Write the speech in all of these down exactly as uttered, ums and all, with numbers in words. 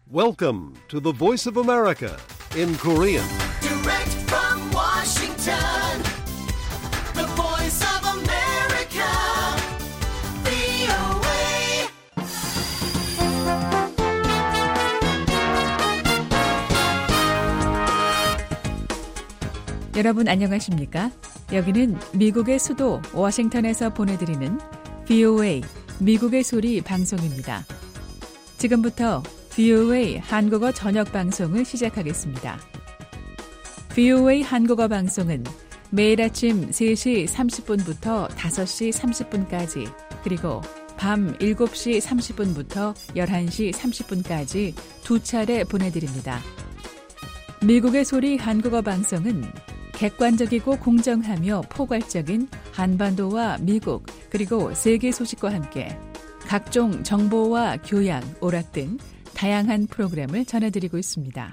Welcome to the Voice of America in Korean. Direct from Washington, the Voice of America, 브이오에이. 여러분 안녕하십니까? 여기는 미국의 수도 워싱턴에서 보내드리는 브이오에이 미국의 소리 방송입니다. 지금부터 브이오에이 한국어 저녁 방송을 시작하겠습니다. 브이오에이 한국어 방송은 매일 아침 세 시 삼십 분부터 다섯 시 삼십 분까지 그리고 밤 일곱 시 삼십 분부터 열한 시 삼십 분까지 두 차례 보내드립니다. 미국의 소리 한국어 방송은 객관적이고 공정하며 포괄적인 한반도와 미국 그리고 세계 소식과 함께 각종 정보와 교양, 오락 등 다양한 프로그램을 전해드리고 있습니다.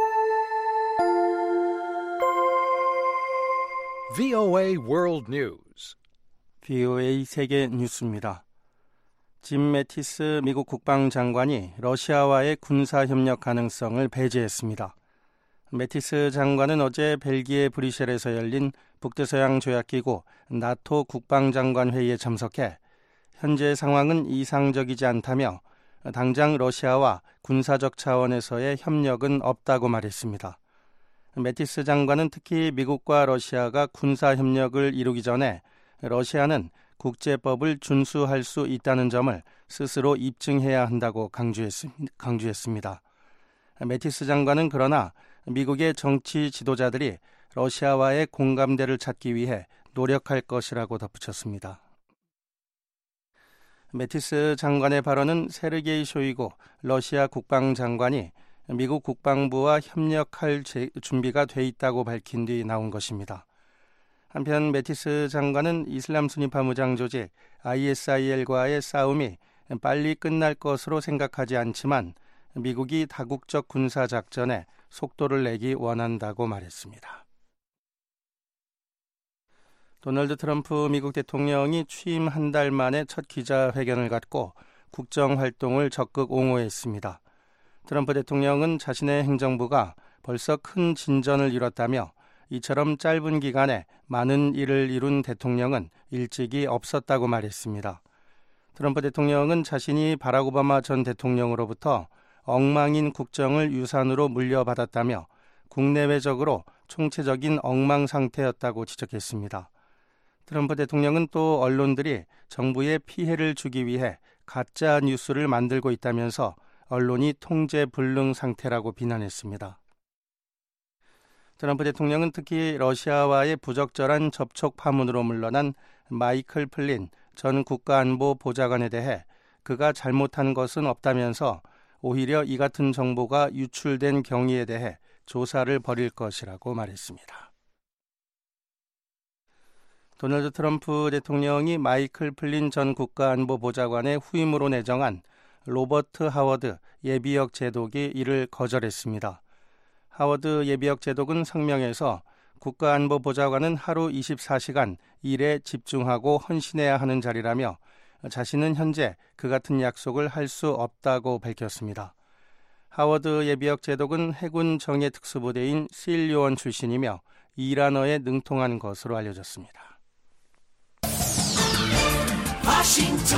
브이오에이 World News. 브이오에이 세계 뉴스입니다. 짐 매티스 미국 국방장관이 러시아와의 군사협력 가능성을 배제했습니다. 매티스 장관은 어제 벨기에 브뤼셀에서 열린 북대서양 조약기구 나토 국방장관 회의에 참석해 현재 상황은 이상적이지 않다며 당장 러시아와 군사적 차원에서의 협력은 없다고 말했습니다. 매티스 장관은 특히 미국과 러시아가 군사협력을 이루기 전에 러시아는 국제법을 준수할 수 있다는 점을 스스로 입증해야 한다고 강조했습니다. 매티스 장관은 그러나 미국의 정치 지도자들이 러시아와의 공감대를 찾기 위해 노력할 것이라고 덧붙였습니다. 매티스 장관의 발언은 세르게이 쇼이구 러시아 국방장관이 미국 국방부와 협력할 준비가 돼 있다고 밝힌 뒤 나온 것입니다. 한편 매티스 장관은 이슬람 순위파 무장 조직 아이에스아이엘과의 싸움이 빨리 끝날 것으로 생각하지 않지만 미국이 다국적 군사작전에 속도를 내기 원한다고 말했습니다. 도널드 트럼프 미국 대통령이 취임 한 달 만에 첫 기자회견을 갖고 국정활동을 적극 옹호했습니다. 트럼프 대통령은 자신의 행정부가 벌써 큰 진전을 이뤘다며 이처럼 짧은 기간에 많은 일을 이룬 대통령은 일찍이 없었다고 말했습니다. 트럼프 대통령은 자신이 바락 오바마 전 대통령으로부터 엉망인 국정을 유산으로 물려받았다며 국내외적으로 총체적인 엉망 상태였다고 지적했습니다. 트럼프 대통령은 또 언론들이 정부에 피해를 주기 위해 가짜 뉴스를 만들고 있다면서 언론이 통제 불능 상태라고 비난했습니다. 트럼프 대통령은 특히 러시아와의 부적절한 접촉 파문으로 물러난 마이클 플린 전 국가안보 보좌관에 대해 그가 잘못한 것은 없다면서 오히려 이 같은 정보가 유출된 경위에 대해 조사를 벌일 것이라고 말했습니다. 도널드 트럼프 대통령이 마이클 플린 전 국가안보 보좌관의 후임으로 내정한 로버트 하워드 예비역 제독이 이를 거절했습니다. 하워드 예비역 제독은 성명에서 국가안보 보좌관은 하루 이십사 시간 일에 집중하고 헌신해야 하는 자리라며 자신은 현재 그 같은 약속을 할 수 없다고 밝혔습니다. 하워드 예비역 제독은 해군 정예 특수부대인 실 요원 출신이며 이란어에 능통한 것으로 알려졌습니다. 워싱턴,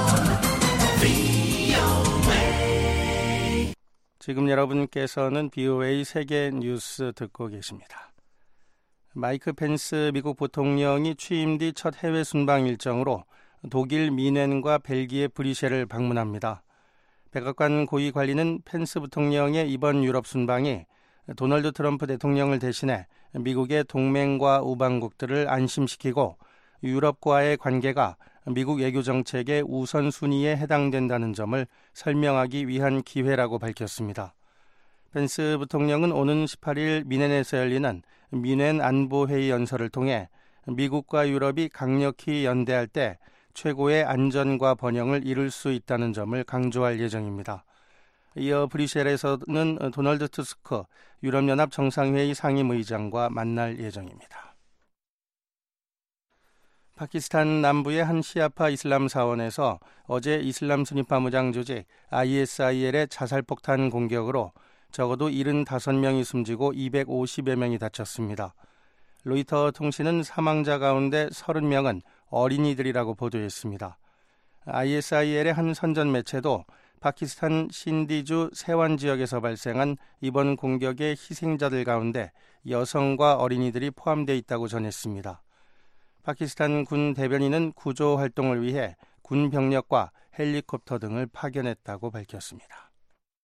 브이오에이. 지금 여러분께서는 브이오에이 세계 뉴스 듣고 계십니다. 마이크 펜스 미국 부통령이 취임 뒤 첫 해외 순방 일정으로 독일 미넨과 벨기에 브뤼셀을 방문합니다. 백악관 고위 관리는 펜스 부통령의 이번 유럽 순방이 도널드 트럼프 대통령을 대신해 미국의 동맹과 우방국들을 안심시키고 유럽과의 관계가 미국 외교 정책의 우선순위에 해당된다는 점을 설명하기 위한 기회라고 밝혔습니다. 펜스 부통령은 오는 십팔 일 미넨에서 열리는 미넨 안보회의 연설을 통해 미국과 유럽이 강력히 연대할 때 최고의 안전과 번영을 이룰 수 있다는 점을 강조할 예정입니다. 이어 브뤼셀에서는 도널드 투스크 유럽연합 정상회의 상임의장과 만날 예정입니다. 파키스탄 남부의 한 시아파 이슬람 사원에서 어제 이슬람 순위파 무장 조직 아이에스아이엘의 자살폭탄 공격으로 적어도 칠십오 명이 숨지고 이백오십여 명이 다쳤습니다. 로이터 통신은 사망자 가운데 삼십 명은 어린이들이라고 보도했습니다. 아이에스아이엘의 한 선전 매체도 파키스탄 신디주 세완 지역에서 발생한 이번 공격의 희생자들 가운데 여성과 어린이들이 포함되어 있다고 전했습니다. 파키스탄 군 대변인은 구조 활동을 위해 군 병력과 헬리콥터 등을 파견했다고 밝혔습니다.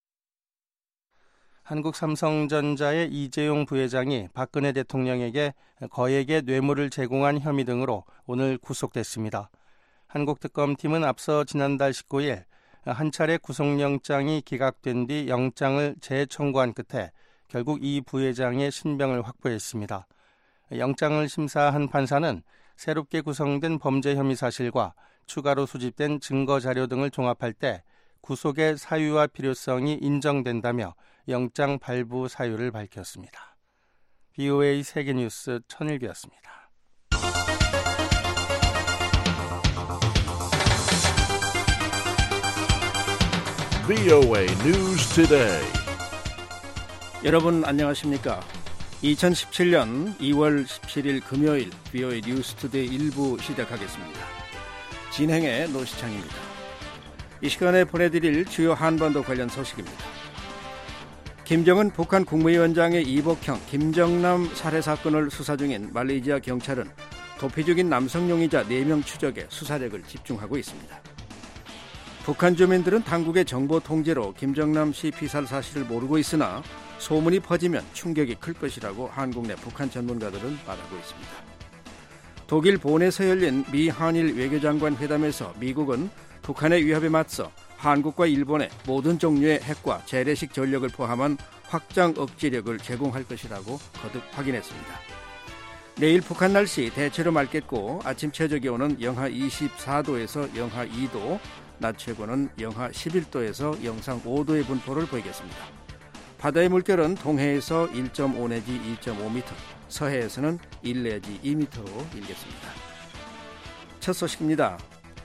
한국 삼성전자의 이재용 부회장이 박근혜 대통령에게 거액의 뇌물을 제공한 혐의 등으로 오늘 구속됐습니다. 한국특검팀은 앞서 지난달 십구 일 한 차례 구속영장이 기각된 뒤 영장을 재청구한 끝에 결국 이 부회장의 신병을 확보했습니다. 영장을 심사한 판사는 새롭게 구성된 범죄 혐의 사실과 추가로 수집된 증거 자료 등을 종합할 때 구속의 사유와 필요성이 인정된다며 영장 발부 사유를 밝혔습니다. 비오에이 세계뉴스 천일기였습니다. 비오에이 News Today. 여러분 안녕하십니까? 이천십칠년 이월 십칠일 금요일 비오에이 뉴스 투데이 일 부 시작하겠습니다. 진행의 노시창입니다. 이 시간에 보내드릴 주요 한반도 관련 소식입니다. 김정은 북한 국무위원장의 이복형 김정남 살해 사건을 수사 중인 말레이시아 경찰은 도피적인 남성 용의자 네 명 추적에 수사력을 집중하고 있습니다. 북한 주민들은 당국의 정보 통제로 김정남 씨 피살 사실을 모르고 있으나 소문이 퍼지면 충격이 클 것이라고 한국 내 북한 전문가들은 말하고 있습니다. 독일 본에서 열린 미 한일 외교장관 회담에서 미국은 북한의 위협에 맞서 한국과 일본에 모든 종류의 핵과 재래식 전력을 포함한 확장 억지력을 제공할 것이라고 거듭 확인했습니다. 내일 북한 날씨 대체로 맑겠고 아침 최저기온은 영하 이십사도에서 영하 이도, 낮 최고는 영하 십일도에서 영상 오도의 분포를 보이겠습니다. 바다의 물결은 동해에서 일 점 오 내지 이 점 오 미터, 서해에서는 일 내지 이 미터로 일겠습니다. 첫 소식입니다.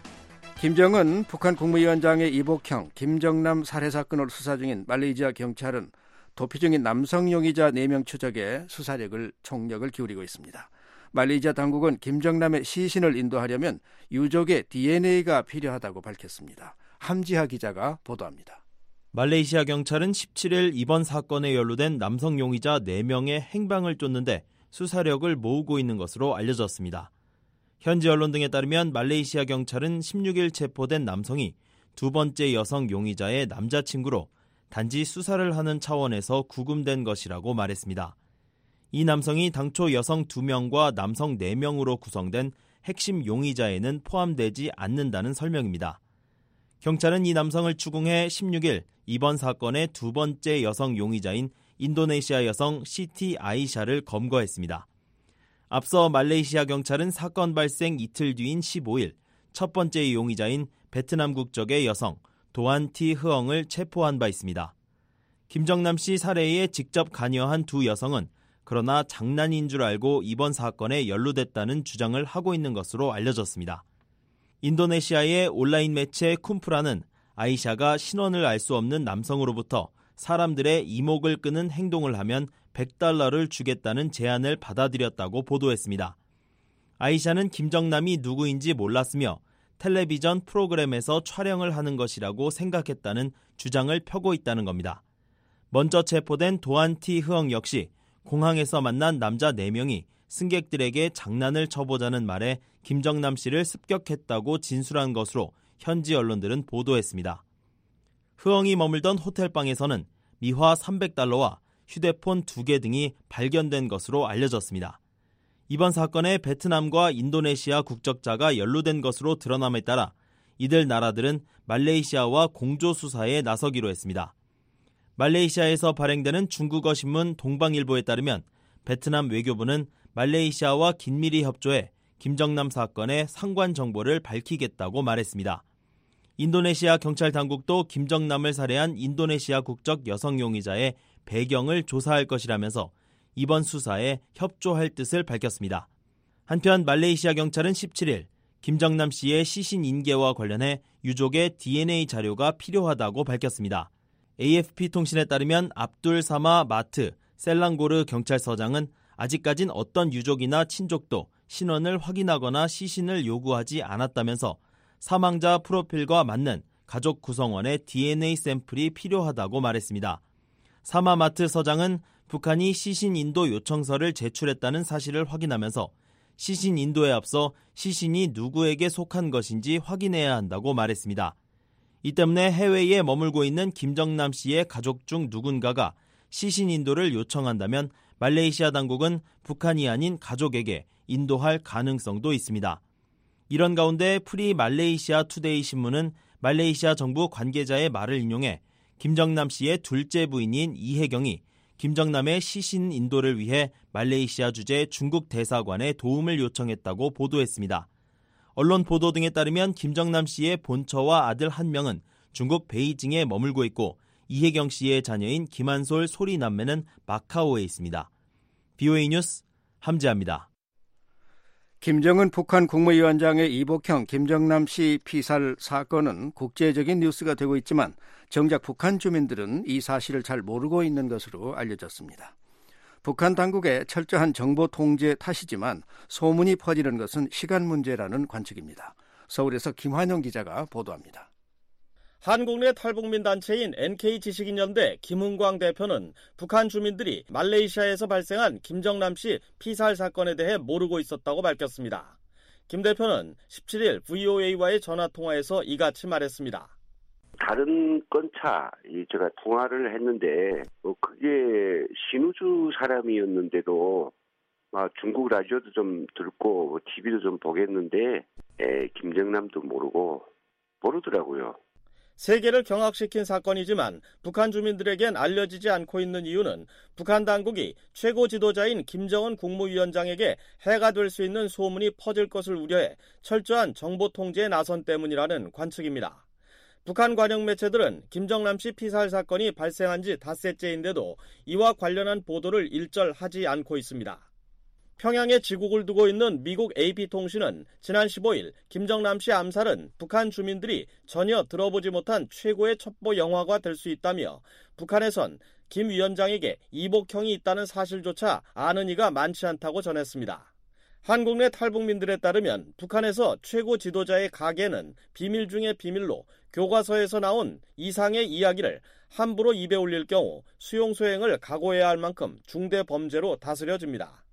김정은 북한 국무위원장의 이복형 김정남 살해 사건을 수사 중인 말레이시아 경찰은 도피 중인 남성 용의자 네 명 추적에 수사력을 총력을 기울이고 있습니다. 말레이시아 당국은 김정남의 시신을 인도하려면 유족의 디엔에이가 필요하다고 밝혔습니다. 함지하 기자가 보도합니다. 말레이시아 경찰은 십칠일 이번 사건에 연루된 남성 용의자 네 명의 행방을 쫓는데 수사력을 모으고 있는 것으로 알려졌습니다. 현지 언론 등에 따르면 말레이시아 경찰은 십육일 체포된 남성이 두 번째 여성 용의자의 남자친구로 단지 수사를 하는 차원에서 구금된 것이라고 말했습니다. 이 남성이 당초 여성 두 명과 남성 네 명으로 구성된 핵심 용의자에는 포함되지 않는다는 설명입니다. 경찰은 이 남성을 추궁해 십육일 이번 사건의 두 번째 여성 용의자인 인도네시아 여성 시티 아이샤를 검거했습니다. 앞서 말레이시아 경찰은 사건 발생 이틀 뒤인 십오일 첫 번째 용의자인 베트남 국적의 여성 도안 티 흐엉을 체포한 바 있습니다. 김정남 씨 살해에 직접 관여한 두 여성은 그러나 장난인 줄 알고 이번 사건에 연루됐다는 주장을 하고 있는 것으로 알려졌습니다. 인도네시아의 온라인 매체 쿰프라는 아이샤가 신원을 알 수 없는 남성으로부터 사람들의 이목을 끄는 행동을 하면 백 달러를 주겠다는 제안을 받아들였다고 보도했습니다. 아이샤는 김정남이 누구인지 몰랐으며 텔레비전 프로그램에서 촬영을 하는 것이라고 생각했다는 주장을 펴고 있다는 겁니다. 먼저 체포된 도안 티 흐엉 역시 공항에서 만난 남자 네 명이 승객들에게 장난을 쳐보자는 말에 김정남 씨를 습격했다고 진술한 것으로 현지 언론들은 보도했습니다. 흐엉이 머물던 호텔방에서는 미화 삼백 달러와 휴대폰 두 개 등이 발견된 것으로 알려졌습니다. 이번 사건에 베트남과 인도네시아 국적자가 연루된 것으로 드러남에 따라 이들 나라들은 말레이시아와 공조수사에 나서기로 했습니다. 말레이시아에서 발행되는 중국어 신문 동방일보에 따르면 베트남 외교부는 말레이시아와 긴밀히 협조해 김정남 사건의 상관 정보를 밝히겠다고 말했습니다. 인도네시아 경찰 당국도 김정남을 살해한 인도네시아 국적 여성 용의자의 배경을 조사할 것이라면서 이번 수사에 협조할 뜻을 밝혔습니다. 한편 말레이시아 경찰은 십칠 일 김정남 씨의 시신 인계와 관련해 유족의 디엔에이 자료가 필요하다고 밝혔습니다. 에이에프피 통신에 따르면 압둘 사마 마트 셀랑고르 경찰서장은 아직까진 어떤 유족이나 친족도 신원을 확인하거나 시신을 요구하지 않았다면서 사망자 프로필과 맞는 가족 구성원의 디엔에이 샘플이 필요하다고 말했습니다. 사마마트 서장은 북한이 시신 인도 요청서를 제출했다는 사실을 확인하면서 시신 인도에 앞서 시신이 누구에게 속한 것인지 확인해야 한다고 말했습니다. 이 때문에 해외에 머물고 있는 김정남 씨의 가족 중 누군가가 시신 인도를 요청한다면 말레이시아 당국은 북한이 아닌 가족에게 인도할 가능성도 있습니다. 이런 가운데 프리 말레이시아 투데이 신문은 말레이시아 정부 관계자의 말을 인용해 김정남 씨의 둘째 부인인 이혜경이 김정남의 시신 인도를 위해 말레이시아 주재 중국 대사관에 도움을 요청했다고 보도했습니다. 언론 보도 등에 따르면 김정남 씨의 본처와 아들 한 명은 중국 베이징에 머물고 있고 이혜경 씨의 자녀인 김한솔 소리 남매는 마카오에 있습니다. 비오에이 뉴스 함지아입니다. 김정은 북한 국무위원장의 이복형 김정남 씨 피살 사건은 국제적인 뉴스가 되고 있지만 정작 북한 주민들은 이 사실을 잘 모르고 있는 것으로 알려졌습니다. 북한 당국의 철저한 정보 통제 탓이지만 소문이 퍼지는 것은 시간 문제라는 관측입니다. 서울에서 김환영 기자가 보도합니다. 한국 내 탈북민 단체인 엔케이 지식인연대 김은광 대표는 북한 주민들이 말레이시아에서 발생한 김정남 씨 피살 사건에 대해 모르고 있었다고 밝혔습니다. 김 대표는 십칠 일 브이오에이와의 전화통화에서 이같이 말했습니다. 다른 건차 제가 통화를 했는데 뭐 그게 신우주 사람이었는데도 중국 라디오도 좀 듣고 티비도 좀 보겠는데 에, 김정남도 모르고 모르더라고요. 세계를 경악시킨 사건이지만 북한 주민들에겐 알려지지 않고 있는 이유는 북한 당국이 최고 지도자인 김정은 국무위원장에게 해가 될 수 있는 소문이 퍼질 것을 우려해 철저한 정보 통제에 나선 때문이라는 관측입니다. 북한 관영 매체들은 김정남 씨 피살 사건이 발생한 지 닷새째인데도 이와 관련한 보도를 일절하지 않고 있습니다. 평양에 지국을 두고 있는 미국 에이피통신은 지난 십오 일 김정남 씨 암살은 북한 주민들이 전혀 들어보지 못한 최고의 첩보 영화가 될 수 있다며 북한에선 김 위원장에게 이복형이 있다는 사실조차 아는 이가 많지 않다고 전했습니다. 한국 내 탈북민들에 따르면 북한에서 최고 지도자의 가계는 비밀 중의 비밀로 교과서에서 나온 이상의 이야기를 함부로 입에 올릴 경우 수용소행을 각오해야 할 만큼 중대 범죄로 다스려집니다.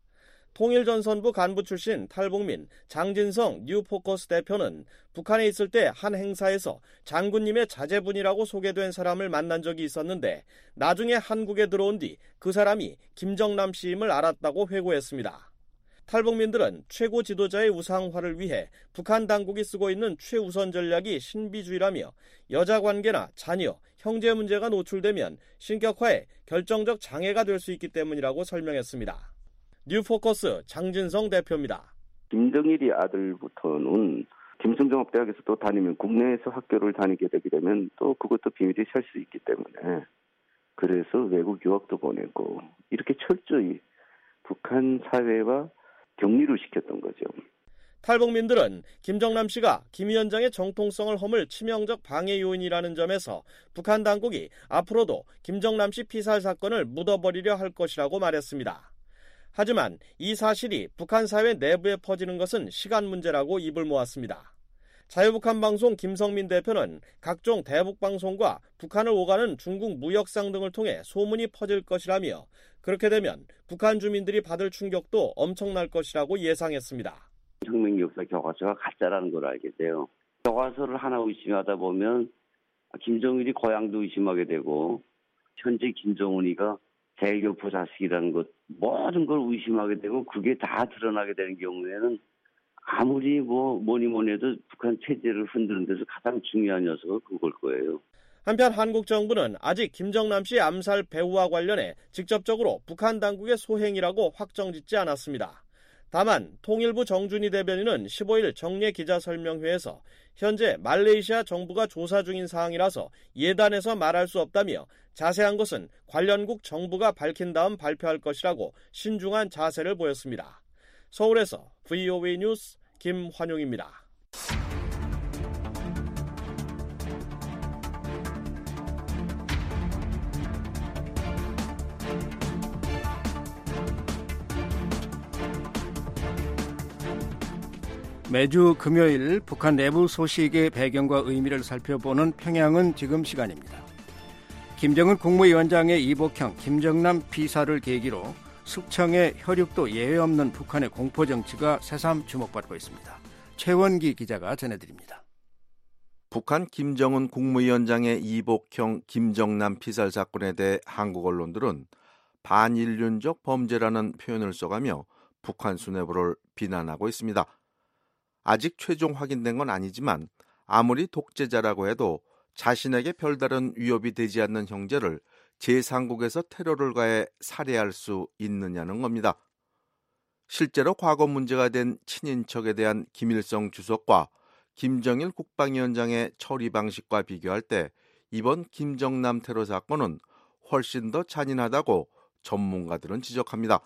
통일전선부 간부 출신 탈북민 장진성 뉴포커스 대표는 북한에 있을 때 한 행사에서 장군님의 자제분이라고 소개된 사람을 만난 적이 있었는데 나중에 한국에 들어온 뒤 그 사람이 김정남 씨임을 알았다고 회고했습니다. 탈북민들은 최고 지도자의 우상화를 위해 북한 당국이 쓰고 있는 최우선 전략이 신비주의라며 여자 관계나 자녀, 형제 문제가 노출되면 신격화에 결정적 장애가 될 수 있기 때문이라고 설명했습니다. 뉴포커스 장진성 대표입니다. 김정일이 아들부터는 김성정학대학에서 또 다니면 국내에서 학교를 다니게 되게 되면 또 그것도 비밀이 셀 수 있기 때문에 그래서 외국 유학도 보내고 이렇게 철저히 북한 사회와 격리를 시켰던 거죠. 탈북민들은 김정남 씨가 김 위원장의 정통성을 허물 치명적 방해 요인이라는 점에서 북한 당국이 앞으로도 김정남 씨 피살 사건을 묻어버리려 할 것이라고 말했습니다. 하지만 이 사실이 북한 사회 내부에 퍼지는 것은 시간 문제라고 입을 모았습니다. 자유북한 방송 김성민 대표는 각종 대북 방송과 북한을 오가는 중국 무역상 등을 통해 소문이 퍼질 것이라며 그렇게 되면 북한 주민들이 받을 충격도 엄청날 것이라고 예상했습니다. 혁명 역사 교과서가 가짜라는 걸 알게 돼요. 교과서를 하나 의심하다 보면 김정일이 고향도 의심하게 되고 현재 김정은이가 대교포 자식이라는 것 모든 걸 의심하게 되고 그게 다 드러나게 되는 경우에는 아무리 뭐 뭐니 뭐니 해도 북한 체제를 흔드는 데서 가장 중요한 녀석은 그걸 거예요. 한편 한국 정부는 아직 김정남 씨 암살 배후와 관련해 직접적으로 북한 당국의 소행이라고 확정짓지 않았습니다. 다만 통일부 정준희 대변인은 십오 일 정례 기자설명회에서 현재 말레이시아 정부가 조사 중인 사항이라서 예단해서 말할 수 없다며 자세한 것은 관련국 정부가 밝힌 다음 발표할 것이라고 신중한 자세를 보였습니다. 서울에서 브이오에이 뉴스 김환용입니다. 매주 금요일 북한 내부 소식의 배경과 의미를 살펴보는 평양은 지금 시간입니다. 김정은 국무위원장의 이복형 김정남 비사를 계기로 숙청의 혈육도 예외 없는 북한의 공포정치가 새삼 주목받고 있습니다. 최원기 기자가 전해드립니다. 북한 김정은 국무위원장의 이복형 김정남 피살 사건에 대해 한국 언론들은 반인륜적 범죄라는 표현을 써가며 북한 수뇌부를 비난하고 있습니다. 아직 최종 확인된 건 아니지만 아무리 독재자라고 해도 자신에게 별다른 위협이 되지 않는 형제를 제삼국에서 테러를 가해 살해할 수 있느냐는 겁니다. 실제로 과거 문제가 된 친인척에 대한 김일성 주석과 김정일 국방위원장의 처리 방식과 비교할 때 이번 김정남 테러 사건은 훨씬 더 잔인하다고 전문가들은 지적합니다.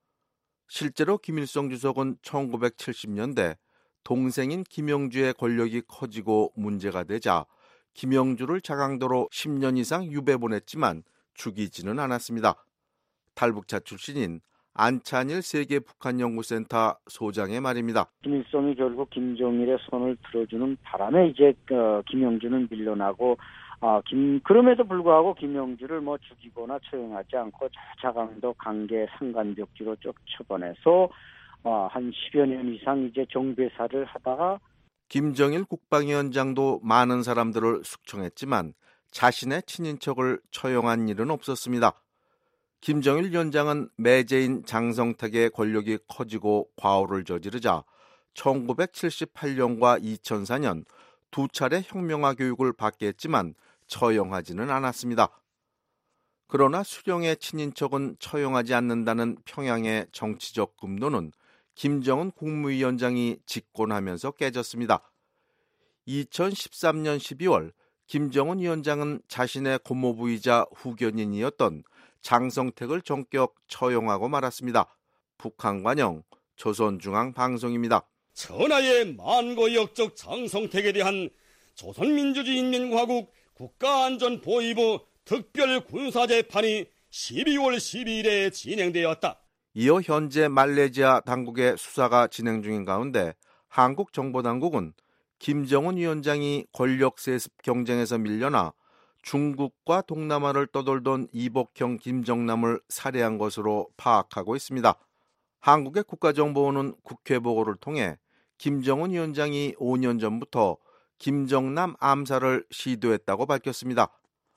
실제로 김일성 주석은 천구백칠십 년대 동생인 김영주의 권력이 커지고 문제가 되자 김영주를 자강도로 십 년 이상 유배 보냈지만 죽이지는 않았습니다. 탈북자 출신인 안찬일 세계북한연구센터 소장의 말입니다. 김일성이 결국 김정일의 손을 들어주는 바람에 이제 어, 김영주는 밀려나고 어, 김, 그럼에도 불구하고 김영주를 뭐 죽이거나 처형하지 않고 자강도 강계 상간벽지로 쫓아보내서 어, 한 십여 년 이상 이제 정배사를 하다가 김정일 국방위원장도 많은 사람들을 숙청했지만 자신의 친인척을 처형한 일은 없었습니다. 김정일 위원장은 매제인 장성택의 권력이 커지고 과오를 저지르자 천구백칠십팔 년과 이천사 년 두 차례 혁명화 교육을 받게 했지만 처형하지는 않았습니다. 그러나 수령의 친인척은 처형하지 않는다는 평양의 정치적 금도는 김정은 국무위원장이 집권하면서 깨졌습니다. 이천십삼 년 십이월 김정은 위원장은 자신의 고모부이자 후견인이었던 장성택을 전격 처형하고 말았습니다. 북한관영 조선중앙방송입니다. 천하의 만고역적 장성택에 대한 조선민주주의인민공화국 국가안전보위부 특별군사재판이 십이월 십이일에 진행되었다. 이어 현재 말레이시아 당국의 수사가 진행 중인 가운데 한국 정보당국은 김정은 위원장이 권력 세습 경쟁에서 밀려나 중국과 동남아를 떠돌던 이복형 김정남을 살해한 것으로 파악하고 있습니다. 한국의 국가정보원은 국회 보고를 통해 김정은 위원장이 오 년 전부터 김정남 암살을 시도했다고 밝혔습니다.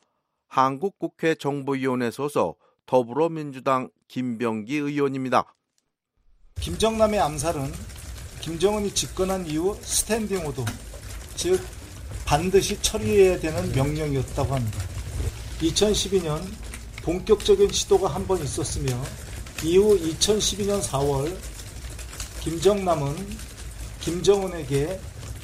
한국국회 정보위원회 소속 더불어민주당 김병기 의원입니다. 김정남의 암살은 김정은이 집권한 이후 스탠딩 오더, 즉 반드시 처리해야 되는 명령이었다고 합니다. 이천십이 년 본격적인 시도가 한 번 있었으며 이후 이천십이 년 사월 김정남은 김정은에게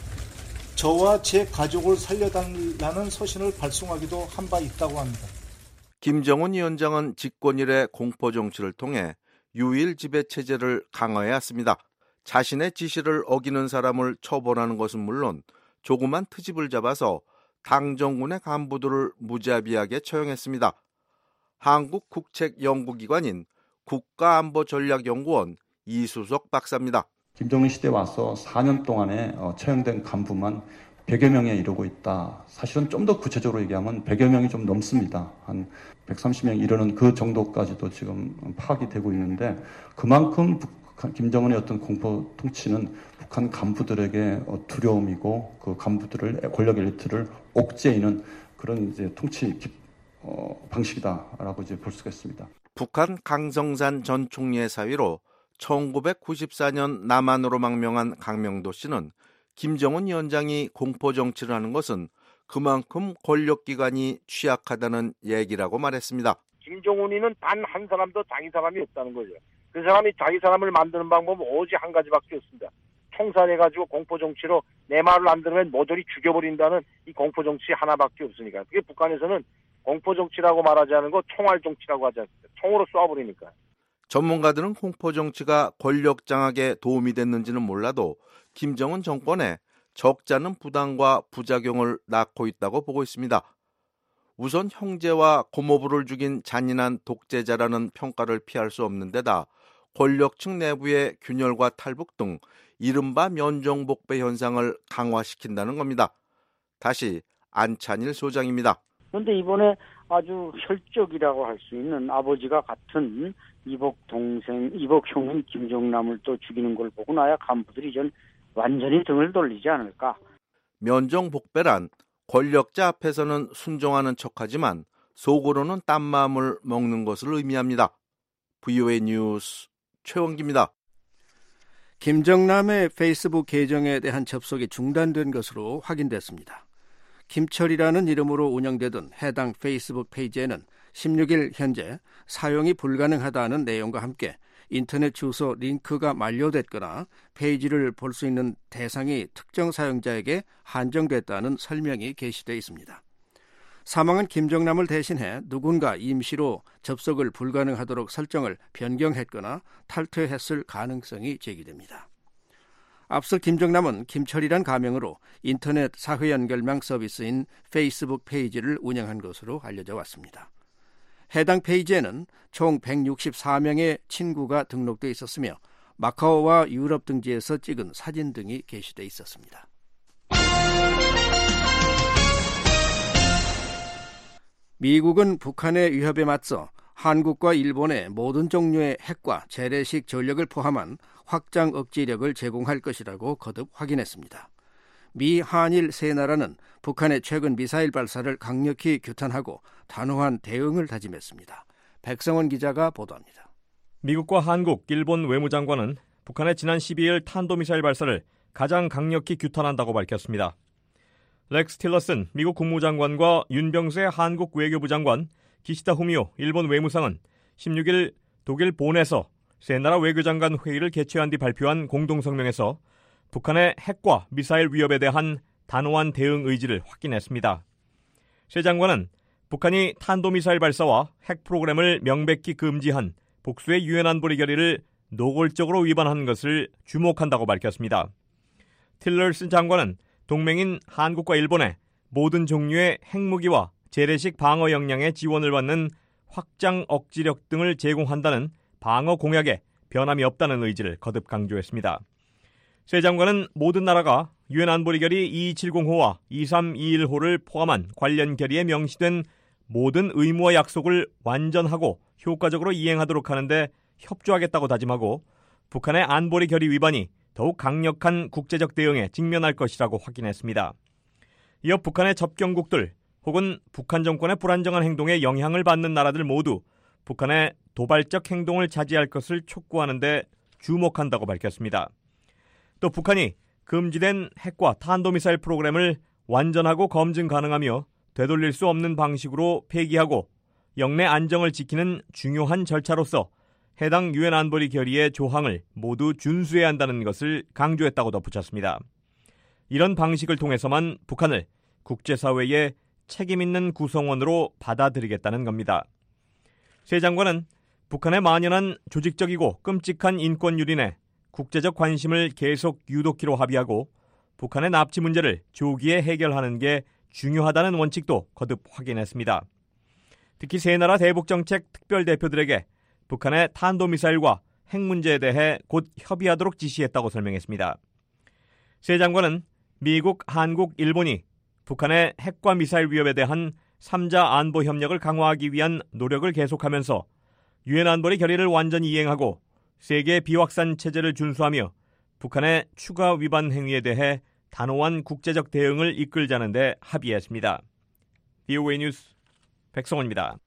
저와 제 가족을 살려달라는 서신을 발송하기도 한 바 있다고 합니다. 김정은 위원장은 집권 이래 공포 정치를 통해 유일 지배 체제를 강화해왔습니다. 자신의 지시를 어기는 사람을 처벌하는 것은 물론 조그만 트집을 잡아서 당정군의 간부들을 무자비하게 처형했습니다. 한국 국책연구기관인 국가안보전략연구원 이수석 박사입니다. 김정은 시대에 와서 사 년 동안에 처형된 간부만 백여 명에 이르고 있다. 사실은 좀 더 구체적으로 얘기하면 백여 명이 좀 넘습니다. 한 백삼십 명 이르는 그 정도까지도 지금 파악이 되고 있는데 그만큼 북한, 김정은의 어떤 공포 통치는 북한 간부들에게 두려움이고 그 간부들을 권력 엘리트를 옥죄이는 그런 이제 통치 어, 방식이다라고 이제 볼 수가 있습니다. 북한 강성산 전 총리의 사위로 천구백구십사 년 남한으로 망명한 강명도 씨는 김정은 위원장이 공포 정치를 하는 것은 그만큼 권력기관이 취약하다는 얘기라고 말했습니다. 김정은이는 단 한 사람도 자기 사람이 없다는 거죠. 그 사람이 자기 사람을 만드는 방법은 오직 한 가지밖에 없습니다. 총살해가지고 공포 정치로 내 말을 안 들으면 모조리 죽여버린다는 이 공포 정치 하나밖에 없으니까. 그게 북한에서는 공포 정치라고 말하지 않은 거 총알 정치라고 하지 않습니까? 총으로 쏴버리니까. 전문가들은 공포 정치가 권력 장악에 도움이 됐는지는 몰라도 김정은 정권에 적지 않은 부담과 부작용을 낳고 있다고 보고 있습니다. 우선 형제와 고모부를 죽인 잔인한 독재자라는 평가를 피할 수 없는 데다 권력층 내부의 균열과 탈북 등 이른바 면종복배 현상을 강화시킨다는 겁니다. 다시 안찬일 소장입니다. 그런데 이번에 아주 혈족이라고 할 수 있는 아버지가 같은 이복 동생, 이복 형인 김정남을 또 죽이는 걸 보고 나야 간부들이 전 완전히 등을 돌리지 않을까. 면종복배란 권력자 앞에서는 순종하는 척하지만 속으로는 딴마음을 먹는 것을 의미합니다. 브이오에이 뉴스 최원기입니다. 김정남의 페이스북 계정에 대한 접속이 중단된 것으로 확인됐습니다. 김철이라는 이름으로 운영되던 해당 페이스북 페이지에는 십육 일 현재 사용이 불가능하다는 내용과 함께 인터넷 주소 링크가 만료됐거나 페이지를 볼 수 있는 대상이 특정 사용자에게 한정됐다는 설명이 게시되어 있습니다. 사망한 김정남을 대신해 누군가 임시로 접속을 불가능하도록 설정을 변경했거나 탈퇴했을 가능성이 제기됩니다. 앞서 김정남은 김철이란 가명으로 인터넷 사회연결망 서비스인 페이스북 페이지를 운영한 것으로 알려져 왔습니다. 해당 페이지에는 총 백육십사 명의 친구가 등록돼 있었으며 마카오와 유럽 등지에서 찍은 사진 등이 게시돼 있었습니다. 미국은 북한의 위협에 맞서 한국과 일본의 모든 종류의 핵과 재래식 전력을 포함한 확장 억지력을 제공할 것이라고 거듭 확인했습니다. 미, 한일 세 나라는 북한의 최근 미사일 발사를 강력히 규탄하고 단호한 대응을 다짐했습니다. 백성원 기자가 보도합니다. 미국과 한국, 일본 외무장관은 북한의 지난 십이일 탄도미사일 발사를 가장 강력히 규탄한다고 밝혔습니다. 렉스 틸러슨 미국 국무장관과 윤병세 한국 외교부 장관, 기시다 후미오 일본 외무상은 십육 일 독일 본에서 세 나라 외교장관 회의를 개최한 뒤 발표한 공동성명에서 북한의 핵과 미사일 위협에 대한 단호한 대응 의지를 확인했습니다. 세 장관은 북한이 탄도미사일 발사와 핵 프로그램을 명백히 금지한 복수의 유엔 안보리 결의를 노골적으로 위반한 것을 주목한다고 밝혔습니다. 틸러슨 장관은 동맹인 한국과 일본에 모든 종류의 핵무기와 재래식 방어 역량의 지원을 받는 확장 억지력 등을 제공한다는 방어 공약에 변함이 없다는 의지를 거듭 강조했습니다. 세 장관은 모든 나라가 유엔 안보리 결의 이이칠공호와 이삼이일호를 포함한 관련 결의에 명시된 모든 의무와 약속을 완전하고 효과적으로 이행하도록 하는데 협조하겠다고 다짐하고 북한의 안보리 결의 위반이 더욱 강력한 국제적 대응에 직면할 것이라고 확인했습니다. 이어 북한의 접경국들 혹은 북한 정권의 불안정한 행동에 영향을 받는 나라들 모두 북한의 도발적 행동을 자제할 것을 촉구하는 데 주목한다고 밝혔습니다. 또 북한이 금지된 핵과 탄도미사일 프로그램을 완전하고 검증 가능하며 되돌릴 수 없는 방식으로 폐기하고 영내 안정을 지키는 중요한 절차로서 해당 유엔 안보리 결의의 조항을 모두 준수해야 한다는 것을 강조했다고 덧붙였습니다. 이런 방식을 통해서만 북한을 국제사회의 책임있는 구성원으로 받아들이겠다는 겁니다. 세 장관은 북한의 만연한 조직적이고 끔찍한 인권 유린에 국제적 관심을 계속 유도키로 합의하고 북한의 납치 문제를 조기에 해결하는 게 중요하다는 원칙도 거듭 확인했습니다. 특히 세 나라 대북정책 특별대표들에게 북한의 탄도미사일과 핵 문제에 대해 곧 협의하도록 지시했다고 설명했습니다. 세 장관은 미국, 한국, 일본이 북한의 핵과 미사일 위협에 대한 삼자 안보 협력을 강화하기 위한 노력을 계속하면서 유엔 안보리 결의를 완전히 이행하고 세계 비확산 체제를 준수하며 북한의 추가 위반 행위에 대해 단호한 국제적 대응을 이끌자는 데 합의했습니다. 브이오에이 뉴스 백성원입니다.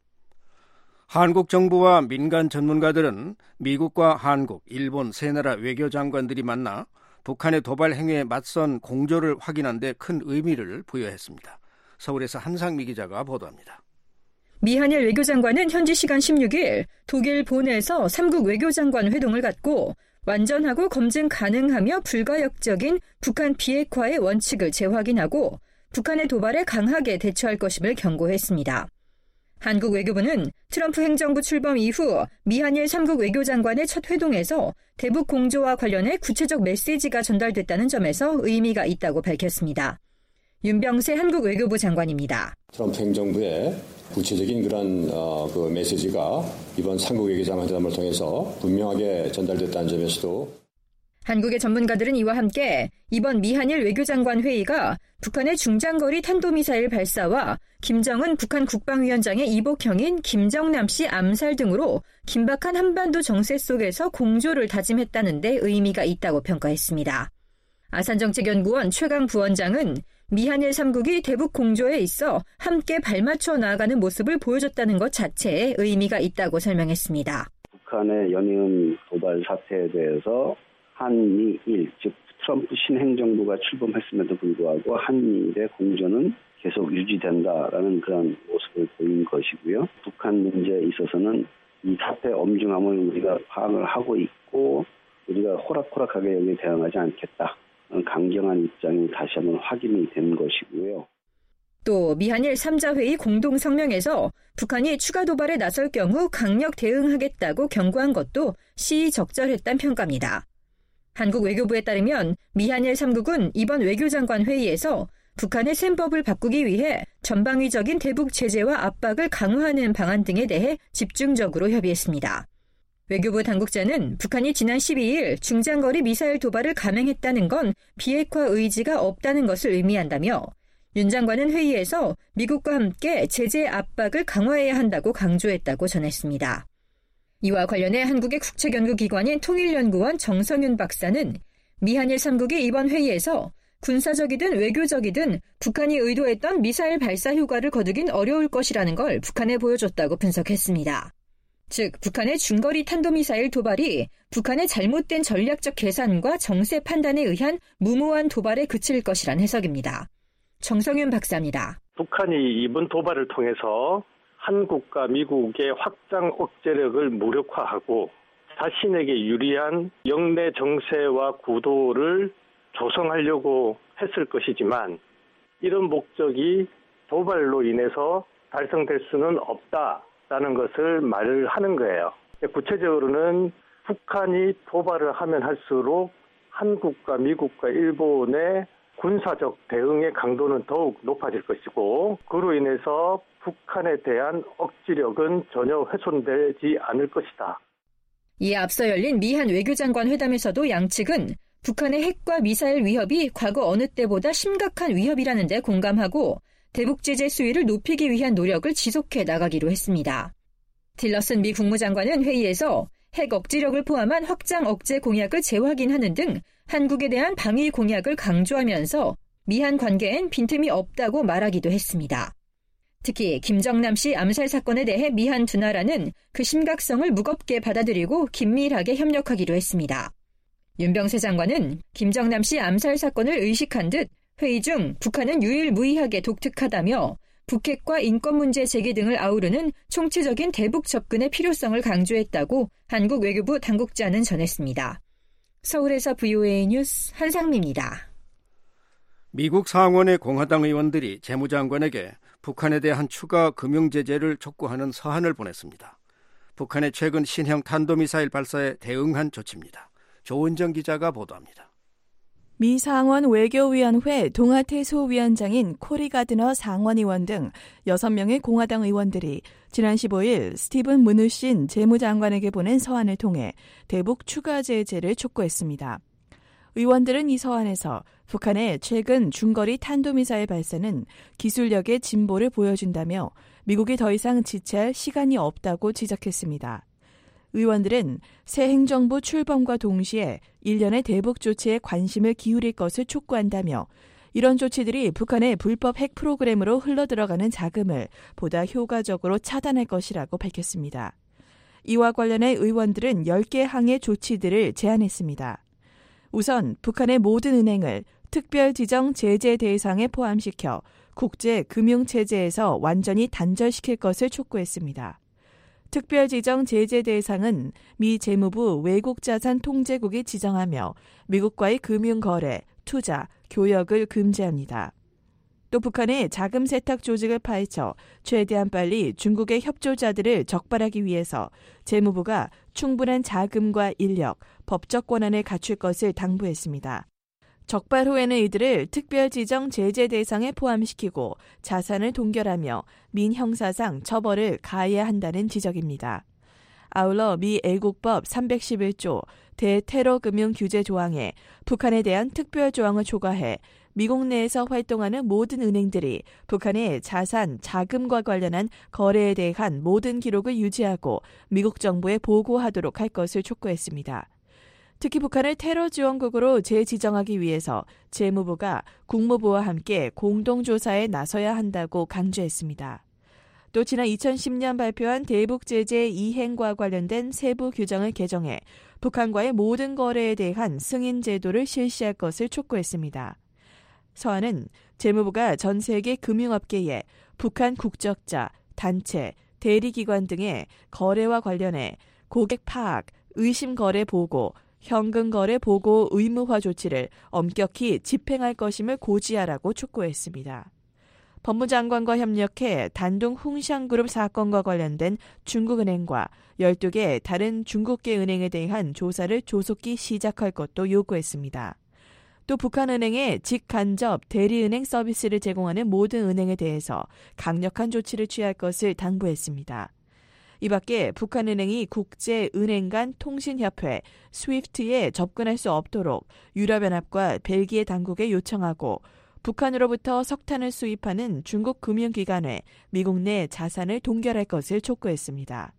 한국 정부와 민간 전문가들은 미국과 한국, 일본 세 나라 외교장관들이 만나 북한의 도발 행위에 맞선 공조를 확인한 데 큰 의미를 부여했습니다. 서울에서 한상미 기자가 보도합니다. 미한일 외교장관은 현지 시간 십육 일 독일 본에서 삼국 외교장관 회동을 갖고 완전하고 검증 가능하며 불가역적인 북한 비핵화의 원칙을 재확인하고 북한의 도발에 강하게 대처할 것임을 경고했습니다. 한국 외교부는 트럼프 행정부 출범 이후 미한일 삼국 외교장관의 첫 회동에서 대북 공조와 관련해 구체적 메시지가 전달됐다는 점에서 의미가 있다고 밝혔습니다. 윤병세 한국 외교부 장관입니다. 트럼프 행정부의 구체적인 그런 어, 그 메시지가 이번 삼국 외교장관 회담을 통해서 분명하게 전달됐다는 점에서도 한국의 전문가들은 이와 함께 이번 미한일 외교장관 회의가 북한의 중장거리 탄도미사일 발사와 김정은 북한 국방위원장의 이복형인 김정남 씨 암살 등으로 긴박한 한반도 정세 속에서 공조를 다짐했다는 데 의미가 있다고 평가했습니다. 아산정책연구원 최강 부원장은 미한일 삼국이 대북 공조에 있어 함께 발맞춰 나아가는 모습을 보여줬다는 것 자체에 의미가 있다고 설명했습니다. 북한의 연이은 도발 사태에 대해서 한미일, 즉 트럼프 신행정부가 출범했음에도 불구하고 한미일의 공조는 계속 유지된다라는 그런 모습을 보인 것이고요. 북한 문제에 있어서는 이 사태의 엄중함을 우리가 파악을 하고 있고 우리가 호락호락하게 여기에 대응하지 않겠다. 강경한 입장이 다시 한번 확인이 된 것이고요. 또 미한일 삼 자 회의 공동 성명에서 북한이 추가 도발에 나설 경우 강력 대응하겠다고 경고한 것도 시의적절했다는 평가입니다. 한국 외교부에 따르면 미한일 삼국은 이번 외교장관 회의에서 북한의 셈법을 바꾸기 위해 전방위적인 대북 제재와 압박을 강화하는 방안 등에 대해 집중적으로 협의했습니다. 외교부 당국자는 북한이 지난 십이 일 중장거리 미사일 도발을 감행했다는 건 비핵화 의지가 없다는 것을 의미한다며 윤 장관은 회의에서 미국과 함께 제재 압박을 강화해야 한다고 강조했다고 전했습니다. 이와 관련해 한국의 국책연구기관인 통일연구원 정성윤 박사는 미한일 삼국이 이번 회의에서 군사적이든 외교적이든 북한이 의도했던 미사일 발사 효과를 거두긴 어려울 것이라는 걸 북한에 보여줬다고 분석했습니다. 즉 북한의 중거리 탄도미사일 도발이 북한의 잘못된 전략적 계산과 정세 판단에 의한 무모한 도발에 그칠 것이란 해석입니다. 정성윤 박사입니다. 북한이 이번 도발을 통해서 한국과 미국의 확장 억제력을 무력화하고 자신에게 유리한 영내 정세와 구도를 조성하려고 했을 것이지만 이런 목적이 도발로 인해서 달성될 수는 없다라는 것을 말을 하는 거예요. 구체적으로는 북한이 도발을 하면 할수록 한국과 미국과 일본의 군사적 대응의 강도는 더욱 높아질 것이고 그로 인해서 북한에 대한 억지력은 전혀 훼손되지 않을 것이다. 이에 앞서 열린 미한 외교장관 회담에서도 양측은 북한의 핵과 미사일 위협이 과거 어느 때보다 심각한 위협이라는 데 공감하고 대북 제재 수위를 높이기 위한 노력을 지속해 나가기로 했습니다. 틸러슨 미 국무장관은 회의에서 핵 억지력을 포함한 확장 억제 공약을 재확인하는 등 한국에 대한 방위 공약을 강조하면서 미한 관계엔 빈틈이 없다고 말하기도 했습니다. 특히 김정남 씨 암살 사건에 대해 미한 두 나라는 그 심각성을 무겁게 받아들이고 긴밀하게 협력하기로 했습니다. 윤병세 장관은 김정남 씨 암살 사건을 의식한 듯 회의 중 북한은 유일무이하게 독특하다며 북핵과 인권 문제 제기 등을 아우르는 총체적인 대북 접근의 필요성을 강조했다고 한국 외교부 당국자는 전했습니다. 서울에서 브이오에이 뉴스 한상미입니다. 미국 상원의 공화당 의원들이 재무장관에게 북한에 대한 추가 금융제재를 촉구하는 서한을 보냈습니다. 북한의 최근 신형 탄도미사일 발사에 대응한 조치입니다. 조은정 기자가 보도합니다. 미 상원 외교위원회 동아태소위원장인 코리 가드너 상원의원 등 여섯 명의 공화당 의원들이 지난 십오 일 스티븐 무누신 재무장관에게 보낸 서한을 통해 대북 추가 제재를 촉구했습니다. 의원들은 이 서한에서 북한의 최근 중거리 탄도미사일 발사는 기술력의 진보를 보여준다며 미국이 더 이상 지체할 시간이 없다고 지적했습니다. 의원들은 새 행정부 출범과 동시에 일련의 대북 조치에 관심을 기울일 것을 촉구한다며 이런 조치들이 북한의 불법 핵 프로그램으로 흘러들어가는 자금을 보다 효과적으로 차단할 것이라고 밝혔습니다. 이와 관련해 의원들은 열 개 항의 조치들을 제안했습니다. 우선 북한의 모든 은행을 특별 지정 제재 대상에 포함시켜 국제 금융체제에서 완전히 단절시킬 것을 촉구했습니다. 특별 지정 제재 대상은 미 재무부 외국자산통제국이 지정하며 미국과의 금융거래, 투자, 교역을 금지합니다. 또 북한의 자금 세탁 조직을 파헤쳐 최대한 빨리 중국의 협조자들을 적발하기 위해서 재무부가 충분한 자금과 인력, 법적 권한을 갖출 것을 당부했습니다. 적발 후에는 이들을 특별 지정 제재 대상에 포함시키고 자산을 동결하며 민형사상 처벌을 가해야 한다는 지적입니다. 아울러 미 애국법 삼백십일 조 대테러 금융 규제 조항에 북한에 대한 특별 조항을 초과해 미국 내에서 활동하는 모든 은행들이 북한의 자산, 자금과 관련한 거래에 대한 모든 기록을 유지하고 미국 정부에 보고하도록 할 것을 촉구했습니다. 특히 북한을 테러 지원국으로 재지정하기 위해서 재무부가 국무부와 함께 공동조사에 나서야 한다고 강조했습니다. 또 지난 이천십 년 발표한 대북제재 이행과 관련된 세부 규정을 개정해 북한과의 모든 거래에 대한 승인 제도를 실시할 것을 촉구했습니다. 서한은 재무부가 전 세계 금융업계에 북한 국적자, 단체, 대리기관 등의 거래와 관련해 고객 파악, 의심 거래 보고, 현금 거래 보고 의무화 조치를 엄격히 집행할 것임을 고지하라고 촉구했습니다. 법무장관과 협력해 단둥 훈샹그룹 사건과 관련된 중국은행과 열두 개 다른 중국계 은행에 대한 조사를 조속히 시작할 것도 요구했습니다. 또 북한은행에 직간접 대리은행 서비스를 제공하는 모든 은행에 대해서 강력한 조치를 취할 것을 당부했습니다. 이 밖에 북한은행이 국제은행 간 통신협회 스위프트에 접근할 수 없도록 유럽연합과 벨기에 당국에 요청하고 북한으로부터 석탄을 수입하는 중국 금융기관에 미국 내 자산을 동결할 것을 촉구했습니다.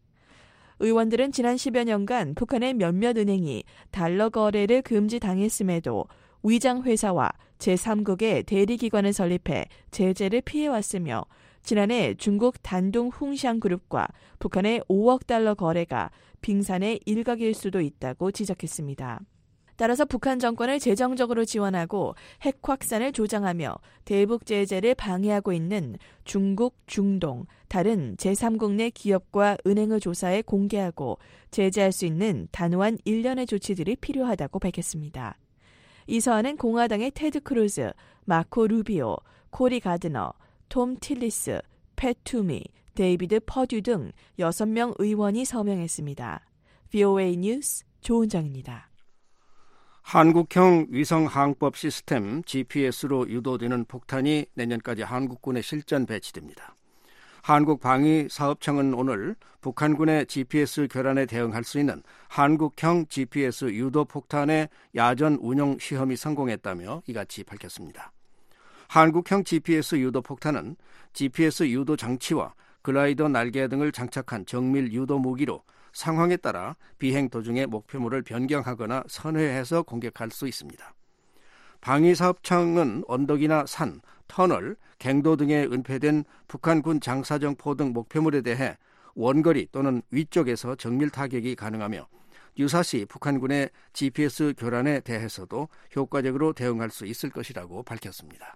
의원들은 지난 십여 년간 북한의 몇몇 은행이 달러 거래를 금지당했음에도 위장회사와 제삼국의 대리기관을 설립해 제재를 피해왔으며 지난해 중국 단둥 훈샹그룹과 북한의 오억 달러 거래가 빙산의 일각일 수도 있다고 지적했습니다. 따라서 북한 정권을 재정적으로 지원하고 핵 확산을 조장하며 대북 제재를 방해하고 있는 중국, 중동, 다른 제삼국 내 기업과 은행을 조사해 공개하고 제재할 수 있는 단호한 일련의 조치들이 필요하다고 밝혔습니다. 이 서한은 공화당의 테드 크루즈, 마코 루비오, 코리 가드너, 톰 틸리스, 팻 투미, 데이비드 퍼듀 등 여섯 명 의원이 서명했습니다. 브이오에이 뉴스 조은정입니다. 한국형 위성항법 시스템 지피에스로 유도되는 폭탄이 내년까지 한국군에 실전 배치됩니다. 한국방위사업청은 오늘 북한군의 지피에스 교란에 대응할 수 있는 한국형 지피에스 유도 폭탄의 야전 운용 시험이 성공했다며 이같이 밝혔습니다. 한국형 지피에스 유도 폭탄은 지피에스 유도 장치와 글라이더 날개 등을 장착한 정밀 유도 무기로 상황에 따라 비행 도중에 목표물을 변경하거나 선회해서 공격할 수 있습니다. 방위사업청은 언덕이나 산, 터널, 갱도 등에 은폐된 북한군 장사정 포 등 목표물에 대해 원거리 또는 위쪽에서 정밀 타격이 가능하며 유사시 북한군의 지피에스 교란에 대해서도 효과적으로 대응할 수 있을 것이라고 밝혔습니다.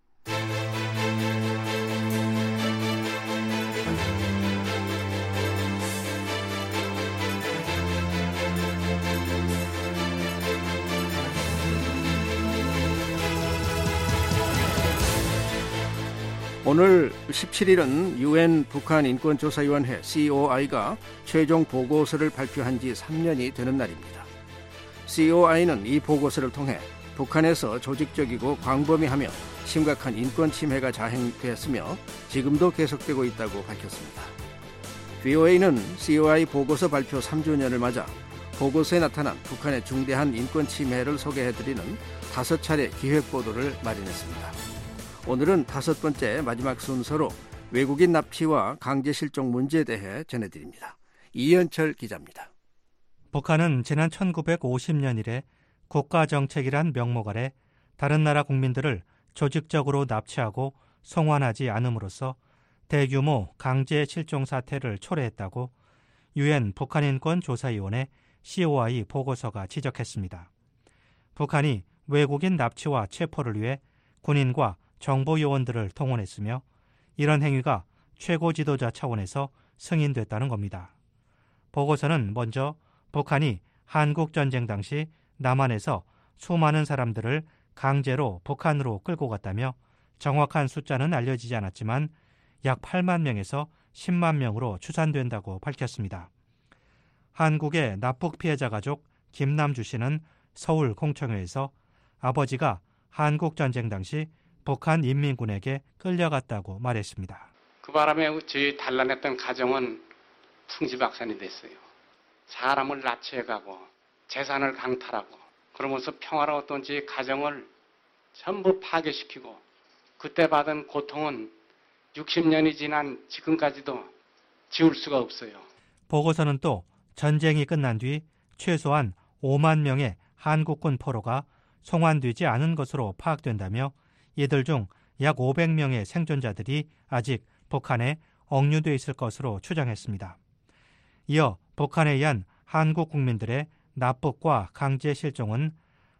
오늘 십칠 일은 유엔 북한 인권조사위원회 씨오아이가 최종 보고서를 발표한 지 삼 년이 되는 날입니다. 씨오아이는 이 보고서를 통해 북한에서 조직적이고 광범위하며 심각한 인권 침해가 자행되었으며 지금도 계속되고 있다고 밝혔습니다. 브이오에이는 씨오아이 보고서 발표 삼 주년을 맞아 보고서에 나타난 북한의 중대한 인권 침해를 소개해드리는 다섯 차례 기획보도를 마련했습니다. 오늘은 다섯 번째 마지막 순서로 외국인 납치와 강제 실종 문제에 대해 전해드립니다. 이현철 기자입니다. 북한은 지난 천구백오십 년 이래 국가정책이란 명목 아래 다른 나라 국민들을 조직적으로 납치하고 송환하지 않음으로써 대규모 강제 실종 사태를 초래했다고 유엔 북한인권조사위원회 씨오아이 보고서가 지적했습니다. 북한이 외국인 납치와 체포를 위해 군인과 정보요원들을 동원했으며 이런 행위가 최고 지도자 차원에서 승인됐다는 겁니다. 보고서는 먼저 북한이 한국전쟁 당시 남한에서 수많은 사람들을 강제로 북한으로 끌고 갔다며 정확한 숫자는 알려지지 않았지만 약 팔만 명에서 십만 명으로 추산된다고 밝혔습니다. 한국의 납북 피해자 가족 김남주 씨는 서울 공청회에서 아버지가 한국전쟁 당시 북한 인민군에게 끌려갔다고 말했습니다. 그 바람에 저희 단란했던 가정은 풍지박산이 됐어요. 사람을 납치해가고 재산을 강탈하고 그러면서 평화로웠던 저희 가정을 전부 파괴시키고 그때 받은 고통은 육십 년이 지난 지금까지도 지울 수가 없어요. 보고서는 또 전쟁이 끝난 뒤 최소한 오만 명의 한국군 포로가 송환되지 않은 것으로 파악된다며 이들 중 약 오백 명의 생존자들이 아직 북한에 억류돼 있을 것으로 추정했습니다. 이어 북한에 의한 한국 국민들의 납북과 강제 실종은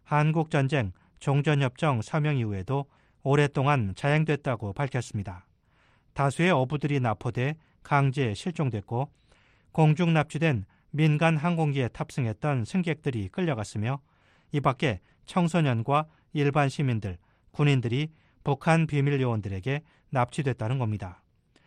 한국전쟁 종전협정 서명 이후에도 오랫동안 자행됐다고 밝혔습니다. 다수의 어부들이 납포돼 강제 실종됐고 공중 납치된 민간 항공기에 탑승했던 승객들이 끌려갔으며 이 밖에 청소년과 일반 시민들, 군인들이 북한 비밀 요원들에게 납치됐다는 겁니다.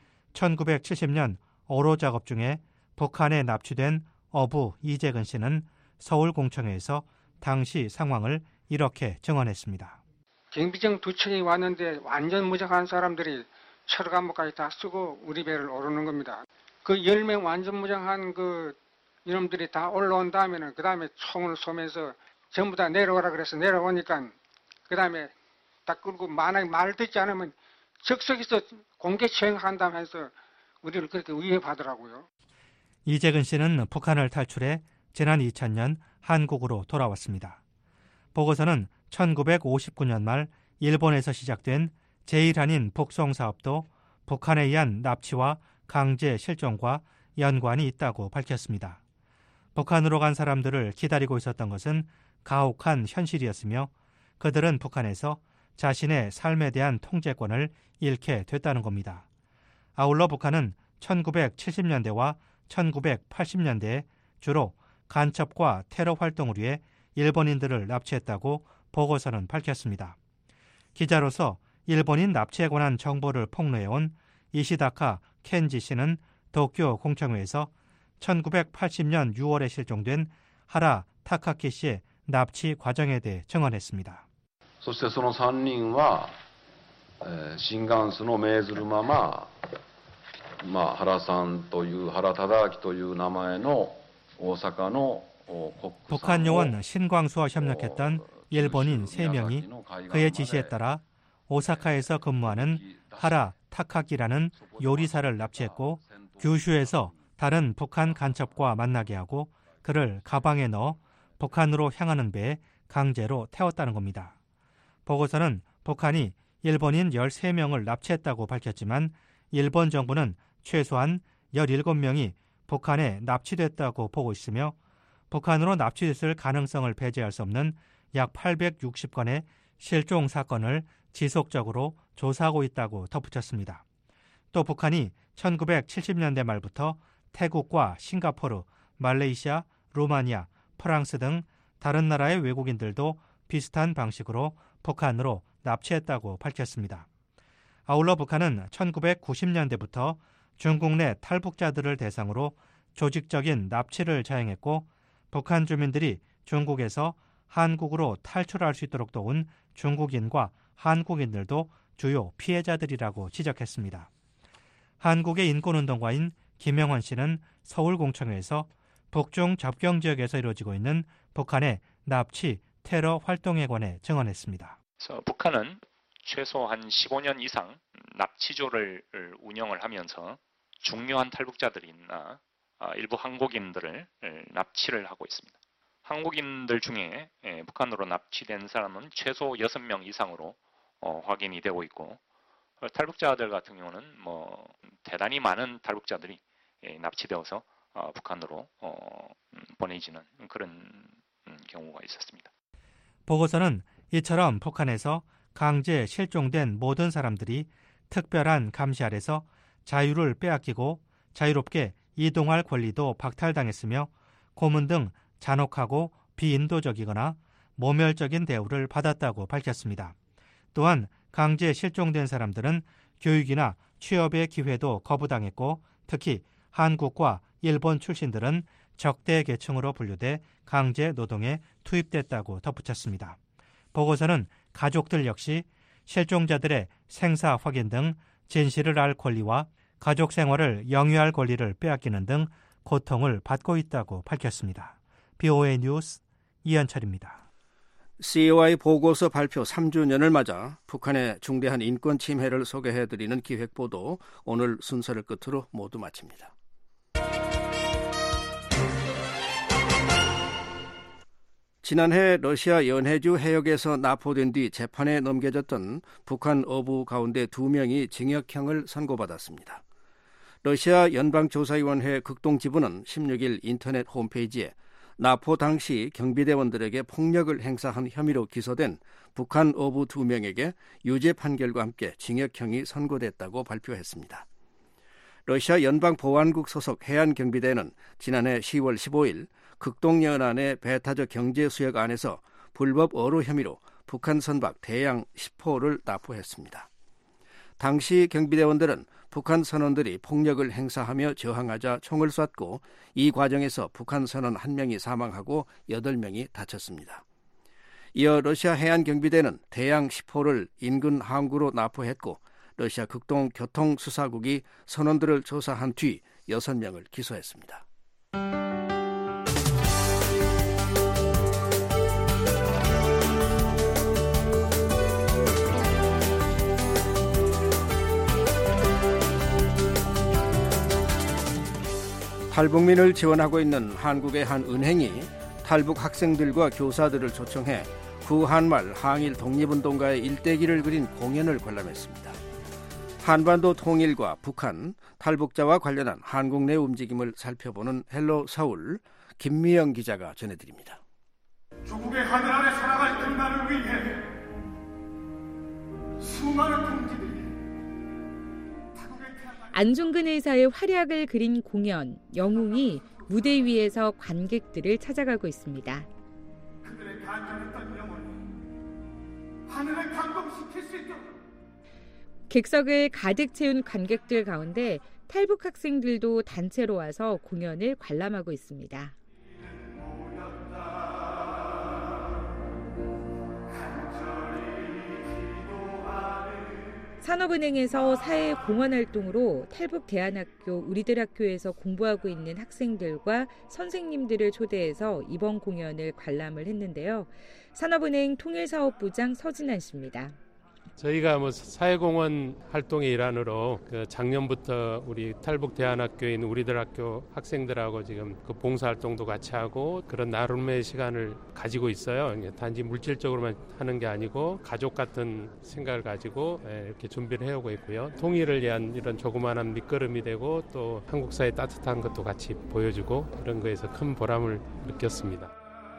천구백칠십 년 어로 작업 중에 북한에 납치된 어부 이재근 씨는 서울공청회에서 당시 상황을 이렇게 증언했습니다. 경비정 두 척이 왔는데 완전 무장한 사람들이 철 감옥까지 다 쓰고 우리 배를 오르는 겁니다. 그 열 명 완전 무장한 그 이놈들이 다 올라온 다음에는 그 다음에 총을 쏘면서 전부 다 내려오라 그래서 내려오니까 그 다음에 딱 끌고 만약에 말을 듣지 않으면 즉석에서 공개 처형한다면서 우리를 그렇게 위협하더라고요. 이재근 씨는 북한을 탈출해 지난 이천 년 한국으로 돌아왔습니다. 보고서는 천구백오십구 년 말 일본에서 시작된 제일 한인 북송 사업도 북한에 의한 납치와 강제 실종과 연관이 있다고 밝혔습니다. 북한으로 간 사람들을 기다리고 있었던 것은 가혹한 현실이었으며 그들은 북한에서 자신의 삶에 대한 통제권을 잃게 됐다는 겁니다. 아울러 북한은 천구백칠십 년대와 천구백팔십 년대에 주로 간첩과 테러 활동을 위해 일본인들을 납치했다고 보고서는 밝혔습니다. 기자로서 일본인 납치에 관한 정보를 폭로해온 이시다카 켄지 씨는 도쿄 공청회에서 천구백팔십 년 유월에 실종된 하라 타카키 씨의 납치 과정에 대해 증언했습니다. そしてそのさんにんは新元数の命ずるまま、まあ、原さんという原忠明という名前の大阪の 북한 요원 신광수와 협력했던 일본인 세 명이 그의 지시에 따라 오사카에서 근무하는 하라 타카키라는 요리사를 납치했고 규슈에서 다른 북한 간첩과 만나게 하고 그를 가방에 넣어 북한으로 향하는 배에 강제로 태웠다는 겁니다. 보고서는 북한이 일본인 열세 명을 납치했다고 밝혔지만 일본 정부는 최소한 열일곱 명이 북한에 납치됐다고 보고 있으며 북한으로 납치됐을 가능성을 배제할 수 없는 약 팔백육십 건의 실종 사건을 지속적으로 조사하고 있다고 덧붙였습니다. 또 북한이 천구백칠십 년대 말부터 태국과 싱가포르, 말레이시아, 루마니아, 프랑스 등 다른 나라의 외국인들도 비슷한 방식으로 북한으로 납치했다고 밝혔습니다. 아울러 북한은 천구백구십 년대부터 중국 내 탈북자들을 대상으로 조직적인 납치를 자행했고 북한 주민들이 중국에서 한국으로 탈출할 수 있도록 도운 중국인과 한국인들도 주요 피해자들이라고 지적했습니다. 한국의 인권운동가인 김영환 씨는 서울공청회에서 북중 접경 지역에서 이루어지고 있는 북한의 납치, 테러 활동에 관해 증언했습니다. 북한은 최소 한 십오 년 이상 납치조를 운영을 하면서 중요한 탈북자들이나 일부 한국인들을 납치를 하고 있습니다. 한국인들 중에 북한으로 납치된 사람은 최소 여섯 명 이상으로 확인이 되고 있고 탈북자들 같은 경우는 뭐 대단히 많은 탈북자들이 납치되어서 북한으로 보내지는 그런 경우가 있었습니다. 보고서는 이처럼 북한에서 강제 실종된 모든 사람들이 특별한 감시 아래서 자유를 빼앗기고 자유롭게 이동할 권리도 박탈당했으며 고문 등 잔혹하고 비인도적이거나 모멸적인 대우를 받았다고 밝혔습니다. 또한 강제 실종된 사람들은 교육이나 취업의 기회도 거부당했고 특히 한국과 일본 출신들은 적대 계층으로 분류돼 강제 노동에 투입됐다고 덧붙였습니다. 보고서는 가족들 역시 실종자들의 생사 확인 등 진실을 알 권리와 가족 생활을 영위할 권리를 빼앗기는 등 고통을 받고 있다고 밝혔습니다. 비오에이 뉴스 이현철입니다. 씨오아이 보고서 발표 삼 주년을 맞아 북한의 중대한 인권 침해를 소개해드리는 기획보도 오늘 순서를 끝으로 모두 마칩니다. 지난해 러시아 연해주 해역에서 납포된 뒤 재판에 넘겨졌던 북한 어부 가운데 두 명이 징역형을 선고받았습니다. 러시아 연방조사위원회 극동지부는 십육 일 인터넷 홈페이지에 납포 당시 경비대원들에게 폭력을 행사한 혐의로 기소된 북한 어부 두 명에게 유죄 판결과 함께 징역형이 선고됐다고 발표했습니다. 러시아 연방보안국 소속 해안경비대는 지난해 시월 십오일 극동연안의 배타적 경제수역 안에서 불법 어로 혐의로 북한 선박 대양 십 호를 납포했습니다. 당시 경비대원들은 북한 선원들이 폭력을 행사하며 저항하자 총을 쐈고 이 과정에서 북한 선원 한 명이 사망하고 여덟 명이 다쳤습니다. 이어 러시아 해안경비대는 대양 십 호를 인근 항구로 납포했고 러시아 극동교통수사국이 선원들을 조사한 뒤 여섯 명을 기소했습니다. 탈북민을 지원하고 있는 한국의 한 은행이 탈북 학생들과 교사들을 초청해 구한말 항일 독립운동가의 일대기를 그린 공연을 관람했습니다. 한반도 통일과 북한, 탈북자와 관련한 한국 내 움직임을 살펴보는 헬로 서울, 김미영 기자가 전해드립니다. 조국의 하늘 아래 살아갈 그날을 위해 수많은 동지들이 안중근 의사의 활약을 그린 공연, 영웅이 무대 위에서 관객들을 찾아가고 있습니다. 그들의 간절했던 영혼이 하늘을 감동시킬 수 있도록 객석을 가득 채운 관객들 가운데 탈북 학생들도 단체로 와서 공연을 관람하고 있습니다. 산업은행에서 사회 공헌 활동으로 탈북 대안학교 우리들 학교에서 공부하고 있는 학생들과 선생님들을 초대해서 이번 공연을 관람을 했는데요. 산업은행 통일사업부장 서진환 씨입니다. 저희가 뭐 사회공헌 활동의 일환으로 그 작년부터 우리 탈북 대안학교인 우리들 학교 학생들하고 지금 그 봉사활동도 같이 하고 그런 나름의 시간을 가지고 있어요. 단지 물질적으로만 하는 게 아니고 가족 같은 생각을 가지고 이렇게 준비를 해오고 있고요. 통일을 위한 이런 조그마한 밑거름이 되고 또 한국 사회 따뜻한 것도 같이 보여주고 그런 거에서 큰 보람을 느꼈습니다.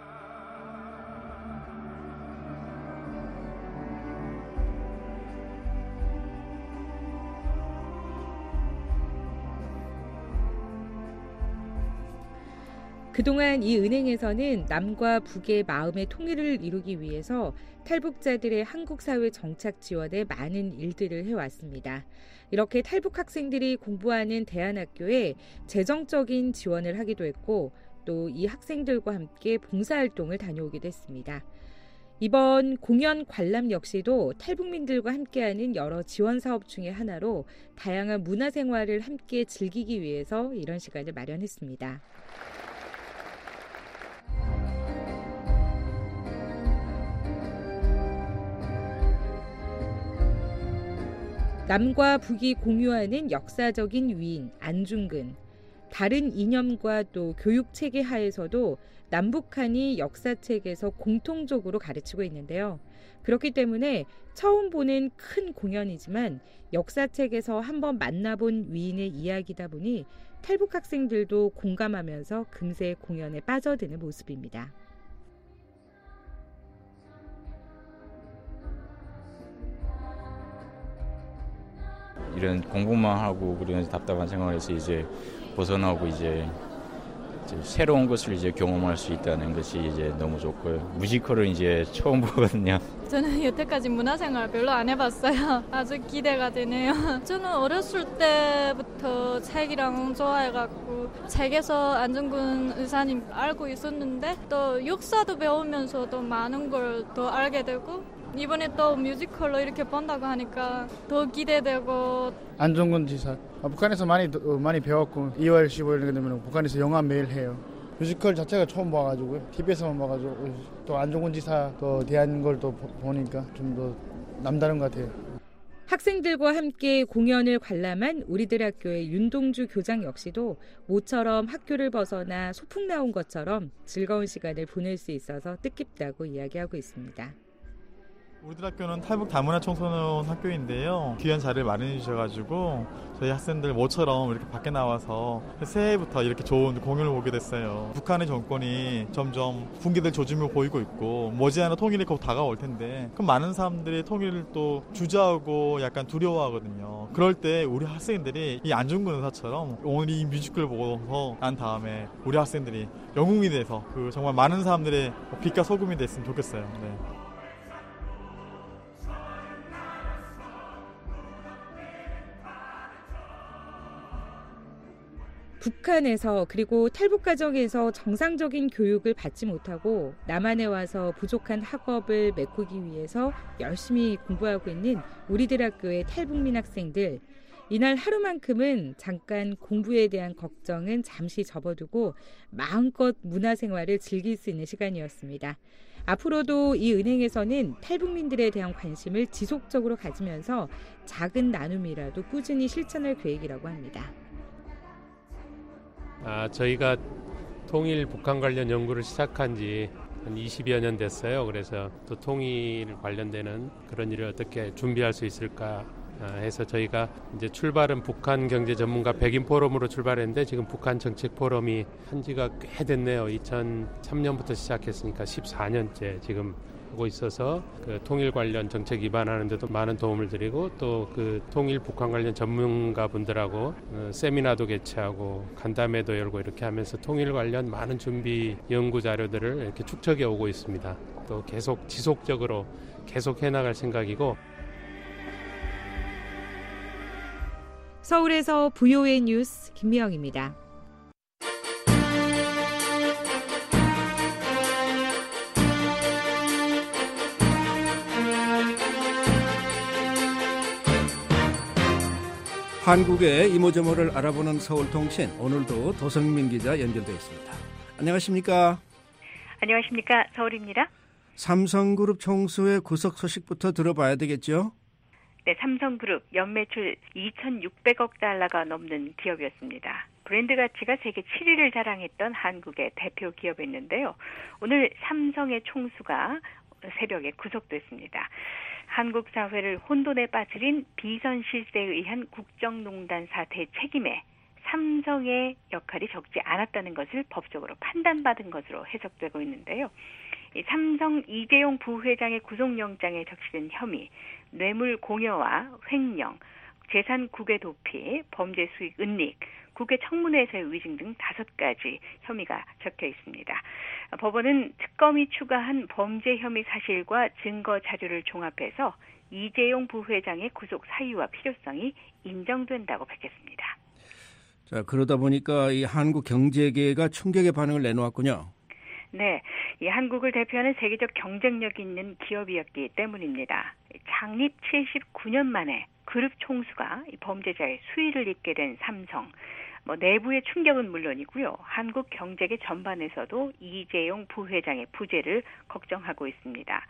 그동안 이 은행에서는 남과 북의 마음의 통일을 이루기 위해서 탈북자들의 한국 사회 정착 지원에 많은 일들을 해왔습니다. 이렇게 탈북 학생들이 공부하는 대안학교에 재정적인 지원을 하기도 했고 또 이 학생들과 함께 봉사활동을 다녀오기도 했습니다. 이번 공연 관람 역시도 탈북민들과 함께하는 여러 지원 사업 중의 하나로 다양한 문화생활을 함께 즐기기 위해서 이런 시간을 마련했습니다. 남과 북이 공유하는 역사적인 위인 안중근. 다른 이념과 또 교육체계 하에서도 남북한이 역사책에서 공통적으로 가르치고 있는데요. 그렇기 때문에 처음 보는 큰 공연이지만 역사책에서 한번 만나본 위인의 이야기다 보니 탈북 학생들도 공감하면서 금세 공연에 빠져드는 모습입니다. 이런 공부만 하고 그러면서 답답한 생활에서 이제 벗어나고 이제 새로운 것을 이제 경험할 수 있다는 것이 이제 너무 좋고요. 뮤지컬을 이제 처음 보거든요. 저는 여태까지 문화생활 별로 안 해봤어요. 아주 기대가 되네요. 저는 어렸을 때부터 책이랑 좋아해갖고 책에서 안중근 의사님 알고 있었는데 또 역사도 배우면서 또 많은 걸 더 알게 되고 이번에 또 뮤지컬로 이렇게 본다고 하니까 더 기대되고. 안중근 지사 북한에서 많이 많이 배웠고 이월 십오일 되면 북한에서 영화 매일 해요. 뮤지컬 자체가 처음 봐가지고요. 티비에서만 봐가지고 또 안중근 지사 또 대한 걸 또 보니까 좀 더 남다른 것 같아요. 학생들과 함께 공연을 관람한 우리들 학교의 윤동주 교장 역시도 모처럼 학교를 벗어나 소풍 나온 것처럼 즐거운 시간을 보낼 수 있어서 뜻깊다고 이야기하고 있습니다. 우리들 학교는 탈북 다문화 청소년 학교인데요. 귀한 자리를 마련해 주셔가지고 저희 학생들 모처럼 이렇게 밖에 나와서 새해부터 이렇게 좋은 공연을 보게 됐어요. 북한의 정권이 점점 붕괴될 조짐을 보이고 있고 머지않아 통일이 곧 다가올 텐데 그럼 많은 사람들이 통일을 또 주저하고 약간 두려워하거든요. 그럴 때 우리 학생들이 이 안중근 의사처럼 오늘 이 뮤지컬을 보고서 난 다음에 우리 학생들이 영웅이 돼서 그 정말 많은 사람들의 빛과 소금이 됐으면 좋겠어요. 네. 북한에서 그리고 탈북 가정에서 정상적인 교육을 받지 못하고 남한에 와서 부족한 학업을 메꾸기 위해서 열심히 공부하고 있는 우리들 학교의 탈북민 학생들. 이날 하루만큼은 잠깐 공부에 대한 걱정은 잠시 접어두고 마음껏 문화생활을 즐길 수 있는 시간이었습니다. 앞으로도 이 은행에서는 탈북민들에 대한 관심을 지속적으로 가지면서 작은 나눔이라도 꾸준히 실천할 계획이라고 합니다. 아, 저희가 통일 북한 관련 연구를 시작한 지 한 이십여 년 됐어요. 그래서 또 통일 관련되는 그런 일을 어떻게 준비할 수 있을까 해서 저희가 이제 출발은 북한 경제 전문가 백인 포럼으로 출발했는데 지금 북한 정책 포럼이 한 지가 꽤 됐네요. 이천삼 년부터 시작했으니까 십사 년째 지금 하고 있어서 그 통일 관련 정책 입안하는 데도 많은 도움을 드리고 또 그 통일 북한 관련 전문가분들하고 어, 세미나도 개최하고 간담회도 열고 이렇게 하면서 통일 관련 많은 준비 연구 자료들을 이렇게 축적해 오고 있습니다. 또 계속 지속적으로 계속 해나갈 생각이고. 서울에서 브이오에이 뉴스 김미영입니다. 한국의 이모저모를 알아보는 서울통신, 오늘도 도성민 기자 연결되어 있습니다. 안녕하십니까? 안녕하십니까? 서울입니다. 삼성그룹 총수의 구속 소식부터 들어봐야 되겠죠? 네, 삼성그룹 연매출 이천육백억 달러가 넘는 기업이었습니다. 브랜드 가치가 세계 칠 위를 자랑했던 한국의 대표 기업이었는데요. 오늘 삼성의 총수가 새벽에 구속됐습니다. 한국 사회를 혼돈에 빠뜨린 비선 실세에 의한 국정농단 사태 책임에 삼성의 역할이 적지 않았다는 것을 법적으로 판단받은 것으로 해석되고 있는데요. 이 삼성 이재용 부회장의 구속영장에 적시된 혐의, 뇌물 공여와 횡령, 재산 국외 도피, 범죄 수익 은닉, 국외 청문회에서의 위증 등 다섯 가지 혐의가 적혀 있습니다. 법원은 특검이 추가한 범죄 혐의 사실과 증거 자료를 종합해서 이재용 부회장의 구속 사유와 필요성이 인정된다고 밝혔습니다. 자, 그러다 보니까 이 한국 경제계가 충격의 반응을 내놓았군요. 네, 이 한국을 대표하는 세계적 경쟁력이 있는 기업이었기 때문입니다. 창립 칠십구 년 만에 그룹 총수가 범죄자의 수위를 잇게 된 삼성. 뭐 내부의 충격은 물론이고요. 한국 경제계 전반에서도 이재용 부회장의 부재를 걱정하고 있습니다.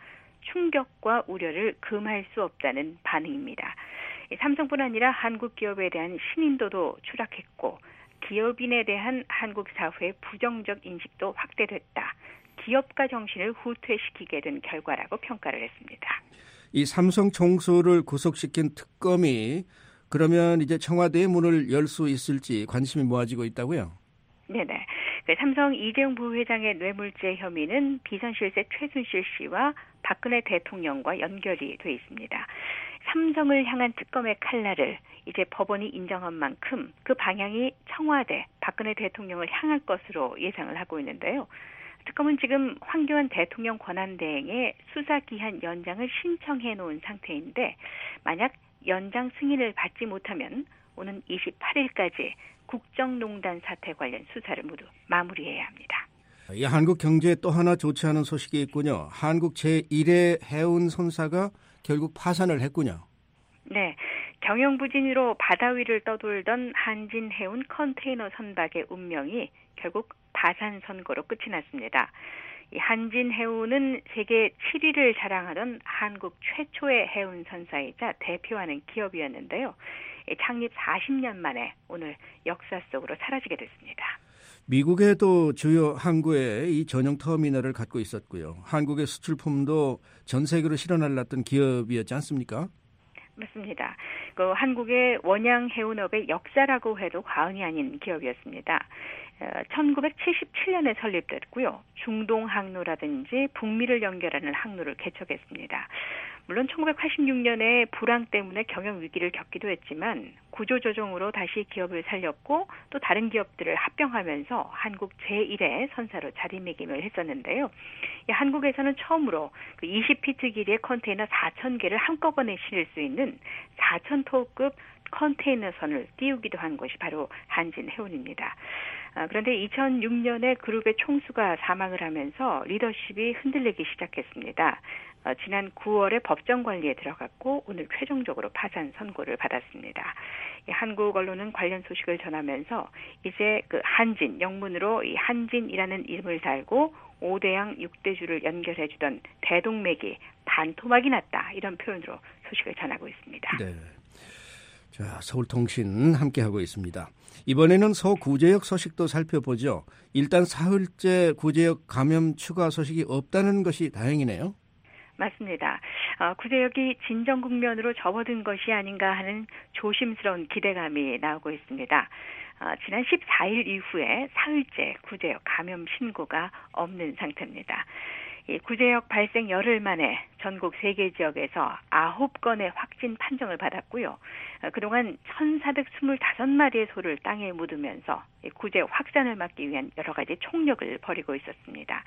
충격과 우려를 금할 수 없다는 반응입니다. 삼성뿐 아니라 한국 기업에 대한 신인도도 추락했고 기업인에 대한 한국 사회의 부정적 인식도 확대됐다. 기업가 정신을 후퇴시키게 된 결과라고 평가를 했습니다. 이 삼성 총수를 구속시킨 특검이 그러면 이제 청와대의 문을 열 수 있을지 관심이 모아지고 있다고요? 네네. 삼성 이재용 부회장의 뇌물죄 혐의는 비선실세 최순실 씨와 박근혜 대통령과 연결이 돼 있습니다. 삼성을 향한 특검의 칼날을 이제 법원이 인정한 만큼 그 방향이 청와대, 박근혜 대통령을 향할 것으로 예상을 하고 있는데요. 특검은 지금 황교안 대통령 권한대행의 수사기한 연장을 신청해 놓은 상태인데 만약 연장 승인을 받지 못하면 오는 이십팔일까지 국정농단 사태 관련 수사를 모두 마무리해야 합니다. 이 한국 경제에 또 하나 좋지 않은 소식이 있군요. 한국 제일 회 해운 선사가 결국 파산을 했군요. 네, 경영부진으로 바다 위를 떠돌던 한진해운 컨테이너 선박의 운명이 결국 파산 선고로 끝이 났습니다. 이 한진해운은 세계 칠 위를 자랑하던 한국 최초의 해운 선사이자 대표하는 기업이었는데요. 창립 사십 년 만에 오늘 역사 속으로 사라지게 됐습니다. 미국에도 주요 항구에 이 전용 터미널을 갖고 있었고요. 한국의 수출품도 전 세계로 실어날랐던 기업이었지 않습니까? 맞습니다. 그 한국의 원양 해운업의 역사라고 해도 과언이 아닌 기업이었습니다. 천구백칠십칠 년에 설립됐고요. 중동 항로라든지 북미를 연결하는 항로를 개척했습니다. 물론 천구백팔십육 년에 불황 때문에 경영 위기를 겪기도 했지만 구조조정으로 다시 기업을 살렸고 또 다른 기업들을 합병하면서 한국 제일 회 선사로 자리매김을 했었는데요. 한국에서는 처음으로 그 이십 피트 길이의 컨테이너 사천 개를 한꺼번에 실을 수 있는 사천 톤급 컨테이너선을 띄우기도 한 것이 바로 한진해운입니다. 그런데 이천육 년에 그룹의 총수가 사망을 하면서 리더십이 흔들리기 시작했습니다. 어, 지난 구월에 법정 관리에 들어갔고 오늘 최종적으로 파산 선고를 받았습니다. 이 한국 언론은 관련 소식을 전하면서 이제 그 한진 영문으로 이 한진이라는 이름을 달고 오대양 육대주를 연결해주던 대동맥이 반토막이 났다 이런 표현으로 소식을 전하고 있습니다. 네. 자, 서울통신 함께하고 있습니다. 이번에는 서구제역 소식도 살펴보죠. 일단 사흘째 구제역 감염 추가 소식이 없다는 것이 다행이네요. 맞습니다. 어, 구제역이 진정 국면으로 접어든 것이 아닌가 하는 조심스러운 기대감이 나오고 있습니다. 어, 지난 십사일 이후에 사흘째 구제역 감염 신고가 없는 상태입니다. 이 구제역 발생 열흘 만에 전국 세 개 지역에서 아홉 건의 확진 판정을 받았고요. 어, 그동안 천사백이십오 마리의 소를 땅에 묻으면서 구제역 확산을 막기 위한 여러 가지 총력을 벌이고 있었습니다.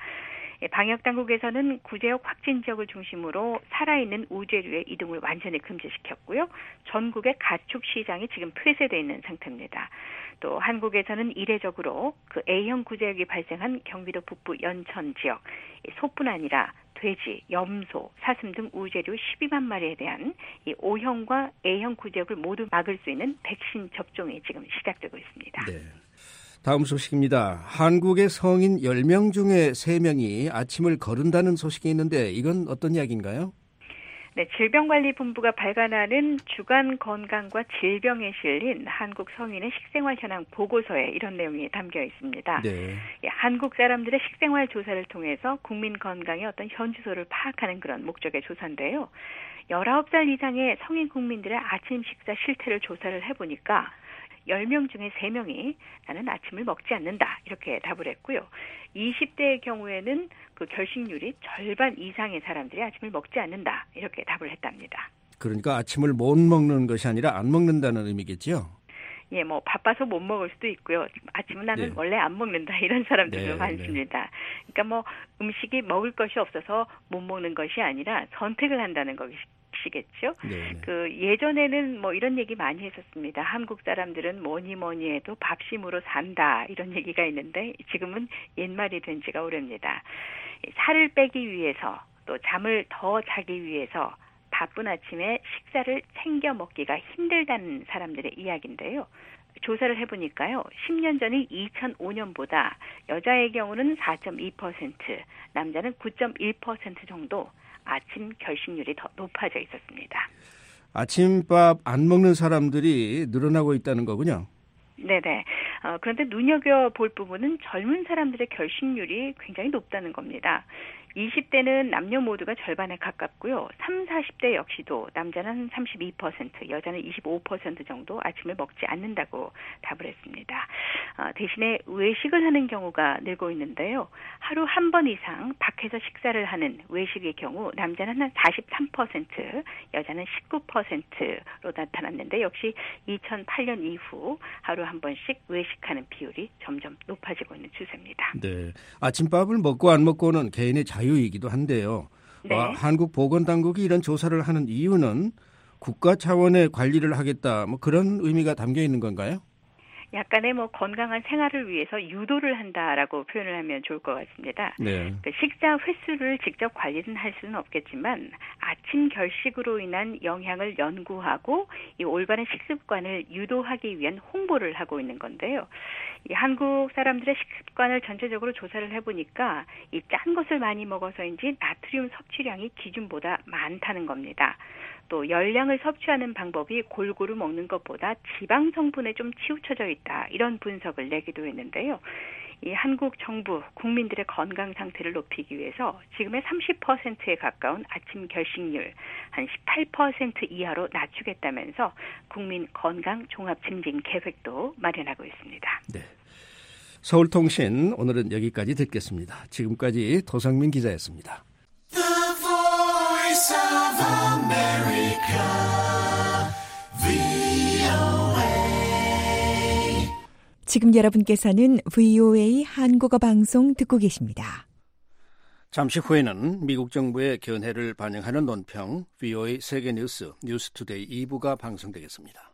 방역당국에서는 구제역 확진 지역을 중심으로 살아있는 우제류의 이동을 완전히 금지시켰고요. 전국의 가축시장이 지금 폐쇄되어 있는 상태입니다. 또 한국에서는 이례적으로 그 A형 구제역이 발생한 경기도 북부 연천 지역, 소뿐 아니라 돼지, 염소, 사슴 등 우제류 십이만 마리에 대한 이 O형과 A형 구제역을 모두 막을 수 있는 백신 접종이 지금 시작되고 있습니다. 네. 다음 소식입니다. 한국의 성인 열 명 중에 세 명이 아침을 거른다는 소식이 있는데 이건 어떤 이야기인가요? 네, 질병관리본부가 발간하는 주간 건강과 질병에 실린 한국 성인의 식생활 현황 보고서에 이런 내용이 담겨 있습니다. 네. 예, 한국 사람들의 식생활 조사를 통해서 국민 건강의 어떤 현주소를 파악하는 그런 목적의 조사인데요. 열아홉 살 이상의 성인 국민들의 아침 식사 실태를 조사를 해보니까 열 명 중에 세 명이 나는 아침을 먹지 않는다 이렇게 답을 했고요. 이십 대의 경우에는 그 결식률이 절반 이상의 사람들이 아침을 먹지 않는다 이렇게 답을 했답니다. 그러니까 아침을 못 먹는 것이 아니라 안 먹는다는 의미겠죠? 예, 뭐 바빠서 못 먹을 수도 있고요. 아침은 나는 네. 원래 안 먹는다 이런 사람들도 네, 많습니다. 네. 그러니까 뭐 음식이 먹을 것이 없어서 못 먹는 것이 아니라 선택을 한다는 것이 시겠죠. 네. 그 예전에는 뭐 이런 얘기 많이 했었습니다. 한국 사람들은 뭐니 뭐니 해도 밥심으로 산다 이런 얘기가 있는데 지금은 옛말이 된 지가 오래입니다. 살을 빼기 위해서 또 잠을 더 자기 위해서 바쁜 아침에 식사를 챙겨 먹기가 힘들다는 사람들의 이야기인데요. 조사를 해보니까요. 십 년 전인 이천오 년보다 여자의 경우는 사 점 이 퍼센트, 남자는 구 점 일 퍼센트 정도 아침 결식률이 더 높아져 있었습니다. 아침밥 안 먹는 사람들이 늘어나고 있다는 거군요. 네네. 어, 그런데 눈여겨볼 부분은 젊은 사람들의 결식률이 굉장히 높다는 겁니다. 이십 대는 남녀 모두가 절반에 가깝고요. 삼십, 사십 대 역시도 남자는 삼십이 퍼센트, 여자는 이십오 퍼센트 정도 아침을 먹지 않는다고 답을 했습니다. 어, 대신에 외식을 하는 경우가 늘고 있는데요. 하루 한 번 이상 밖에서 식사를 하는 외식의 경우 남자는 한 사십삼 퍼센트, 여자는 십구 퍼센트로 나타났는데 역시 이천팔 년 이후 하루 한 번씩 외식하는 비율이 점점 높아지고 있는 추세입니다. 네, 아침밥을 먹고 안 먹고는 개인의 자유이기도 한데요. 네. 어, 한국 보건당국이 이런 조사를 하는 이유는 국가 차원의 관리를 하겠다, 뭐 그런 의미가 담겨 있는 건가요? 약간의 뭐 건강한 생활을 위해서 유도를 한다라고 표현을 하면 좋을 것 같습니다. 네. 그 식사 횟수를 직접 관리는 할 수는 없겠지만 아침 결식으로 인한 영향을 연구하고 이 올바른 식습관을 유도하기 위한 홍보를 하고 있는 건데요. 이 한국 사람들의 식습관을 전체적으로 조사를 해보니까 이 짠 것을 많이 먹어서인지 나트륨 섭취량이 기준보다 많다는 겁니다. 또 열량을 섭취하는 방법이 골고루 먹는 것보다 지방 성분에 좀 치우쳐져 있다. 이런 분석을 내기도 했는데요. 이 한국 정부 국민들의 건강 상태를 높이기 위해서 지금의 삼십 퍼센트에 가까운 아침 결식률 한 십팔 퍼센트 이하로 낮추겠다면서 국민 건강 종합 증진 계획도 마련하고 있습니다. 네. 서울통신 오늘은 여기까지 듣겠습니다. 지금까지 도상민 기자였습니다. 지금 여러분께서는 브이오에이 한국어 방송 듣고 계십니다. 잠시 후에는 미국 정부의 견해를 반영하는 논평 브이오에이 세계뉴스 뉴스투데이 이 부가 방송되겠습니다.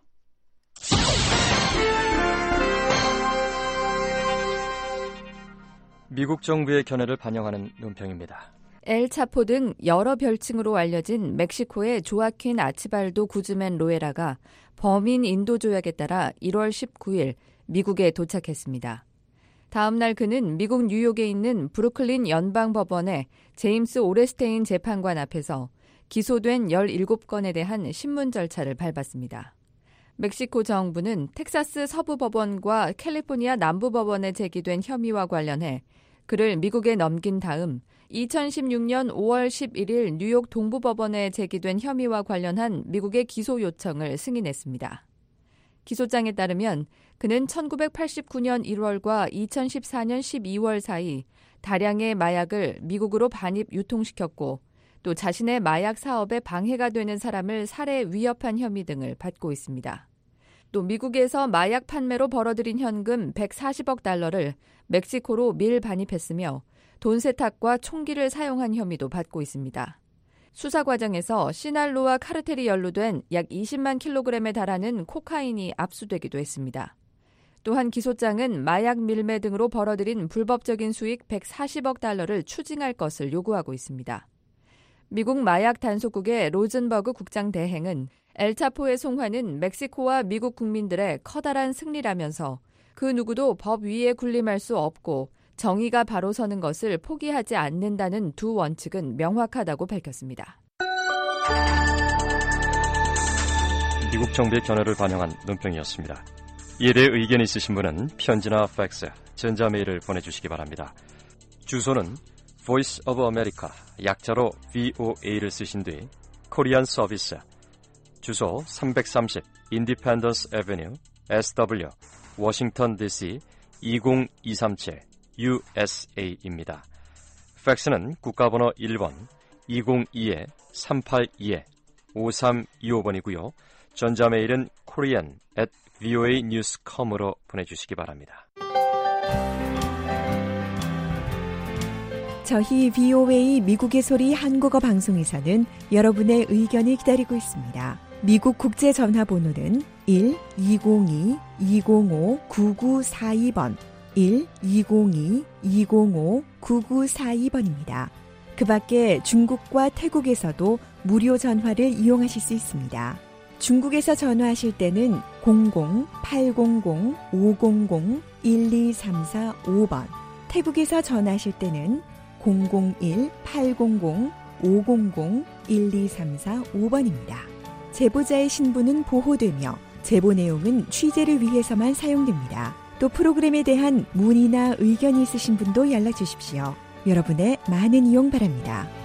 미국 정부의 견해를 반영하는 논평입니다. 엘차포 등 여러 별칭으로 알려진 멕시코의 조아킨 아치발도 구즈맨 로에라가 범인 인도 조약에 따라 일월 십구일 미국에 도착했습니다. 다음 날 그는 미국 뉴욕에 있는 브루클린 연방법원의 제임스 오레스테인 재판관 앞에서 기소된 열일곱 건에 대한 신문 절차를 밟았습니다. 멕시코 정부는 텍사스 서부법원과 캘리포니아 남부법원에 제기된 혐의와 관련해 그를 미국에 넘긴 다음 이천십육 년 오월 십일일 뉴욕 동부법원에 제기된 혐의와 관련한 미국의 기소 요청을 승인했습니다. 기소장에 따르면 그는 천구백팔십구 년 일월과 이천십사 년 십이월 사이 다량의 마약을 미국으로 반입 유통시켰고 또 자신의 마약 사업에 방해가 되는 사람을 살해 위협한 혐의 등을 받고 있습니다. 또 미국에서 마약 판매로 벌어들인 현금 백사십억 달러를 멕시코로 밀 반입했으며 돈 세탁과 총기를 사용한 혐의도 받고 있습니다. 수사 과정에서 시날로와 카르텔이 연루된 약 이십만 킬로그램에 달하는 코카인이 압수되기도 했습니다. 또한 기소장은 마약 밀매 등으로 벌어들인 불법적인 수익 백사십억 달러를 추징할 것을 요구하고 있습니다. 미국 마약 단속국의 로즌버그 국장 대행은 엘차포의 송환은 멕시코와 미국 국민들의 커다란 승리라면서 그 누구도 법 위에 군림할 수 없고 정의가 바로 서는 것을 포기하지 않는다는 두 원칙은 명확하다고 밝혔습니다. 미국 정부의 견해를 반영한 논평이었습니다. 이에 대해 의견이 있으신 분은 편지나 팩스, 전자메일을 보내주시기 바랍니다. 주소는 Voice of America, 약자로 브이오에이를 쓰신 뒤 코리안 서비스, 주소 삼백삼십 Independence Avenue, 에스더블유, 워싱턴 디씨 이공이삼칠 유에스에이입니다. 팩스는 국가번호 일 번 이공이 삼팔이 오삼이오 번이고요. 전자메일은 korean at 브이오에이 뉴스 닷컴으로 보내주시기 바랍니다. 저희 브이오에이 미국의 소리 한국어 방송에서는 여러분의 의견을 기다리고 있습니다. 미국 국제 전화번호는 일 이공이 이공오 구구사이 번 일 이공이 이공오 구구사이 번입니다. 그 밖에 중국과 태국에서도 무료 전화를 이용하실 수 있습니다. 중국에서 전화하실 때는 공공 팔공공 오공공 일이삼사오 번, 태국에서 전화하실 때는 공공일 팔공공 오공공 일이삼사오 번입니다. 제보자의 신분은 보호되며 제보 내용은 취재를 위해서만 사용됩니다. 또 프로그램에 대한 문의나 의견이 있으신 분도 연락 주십시오. 여러분의 많은 이용 바랍니다.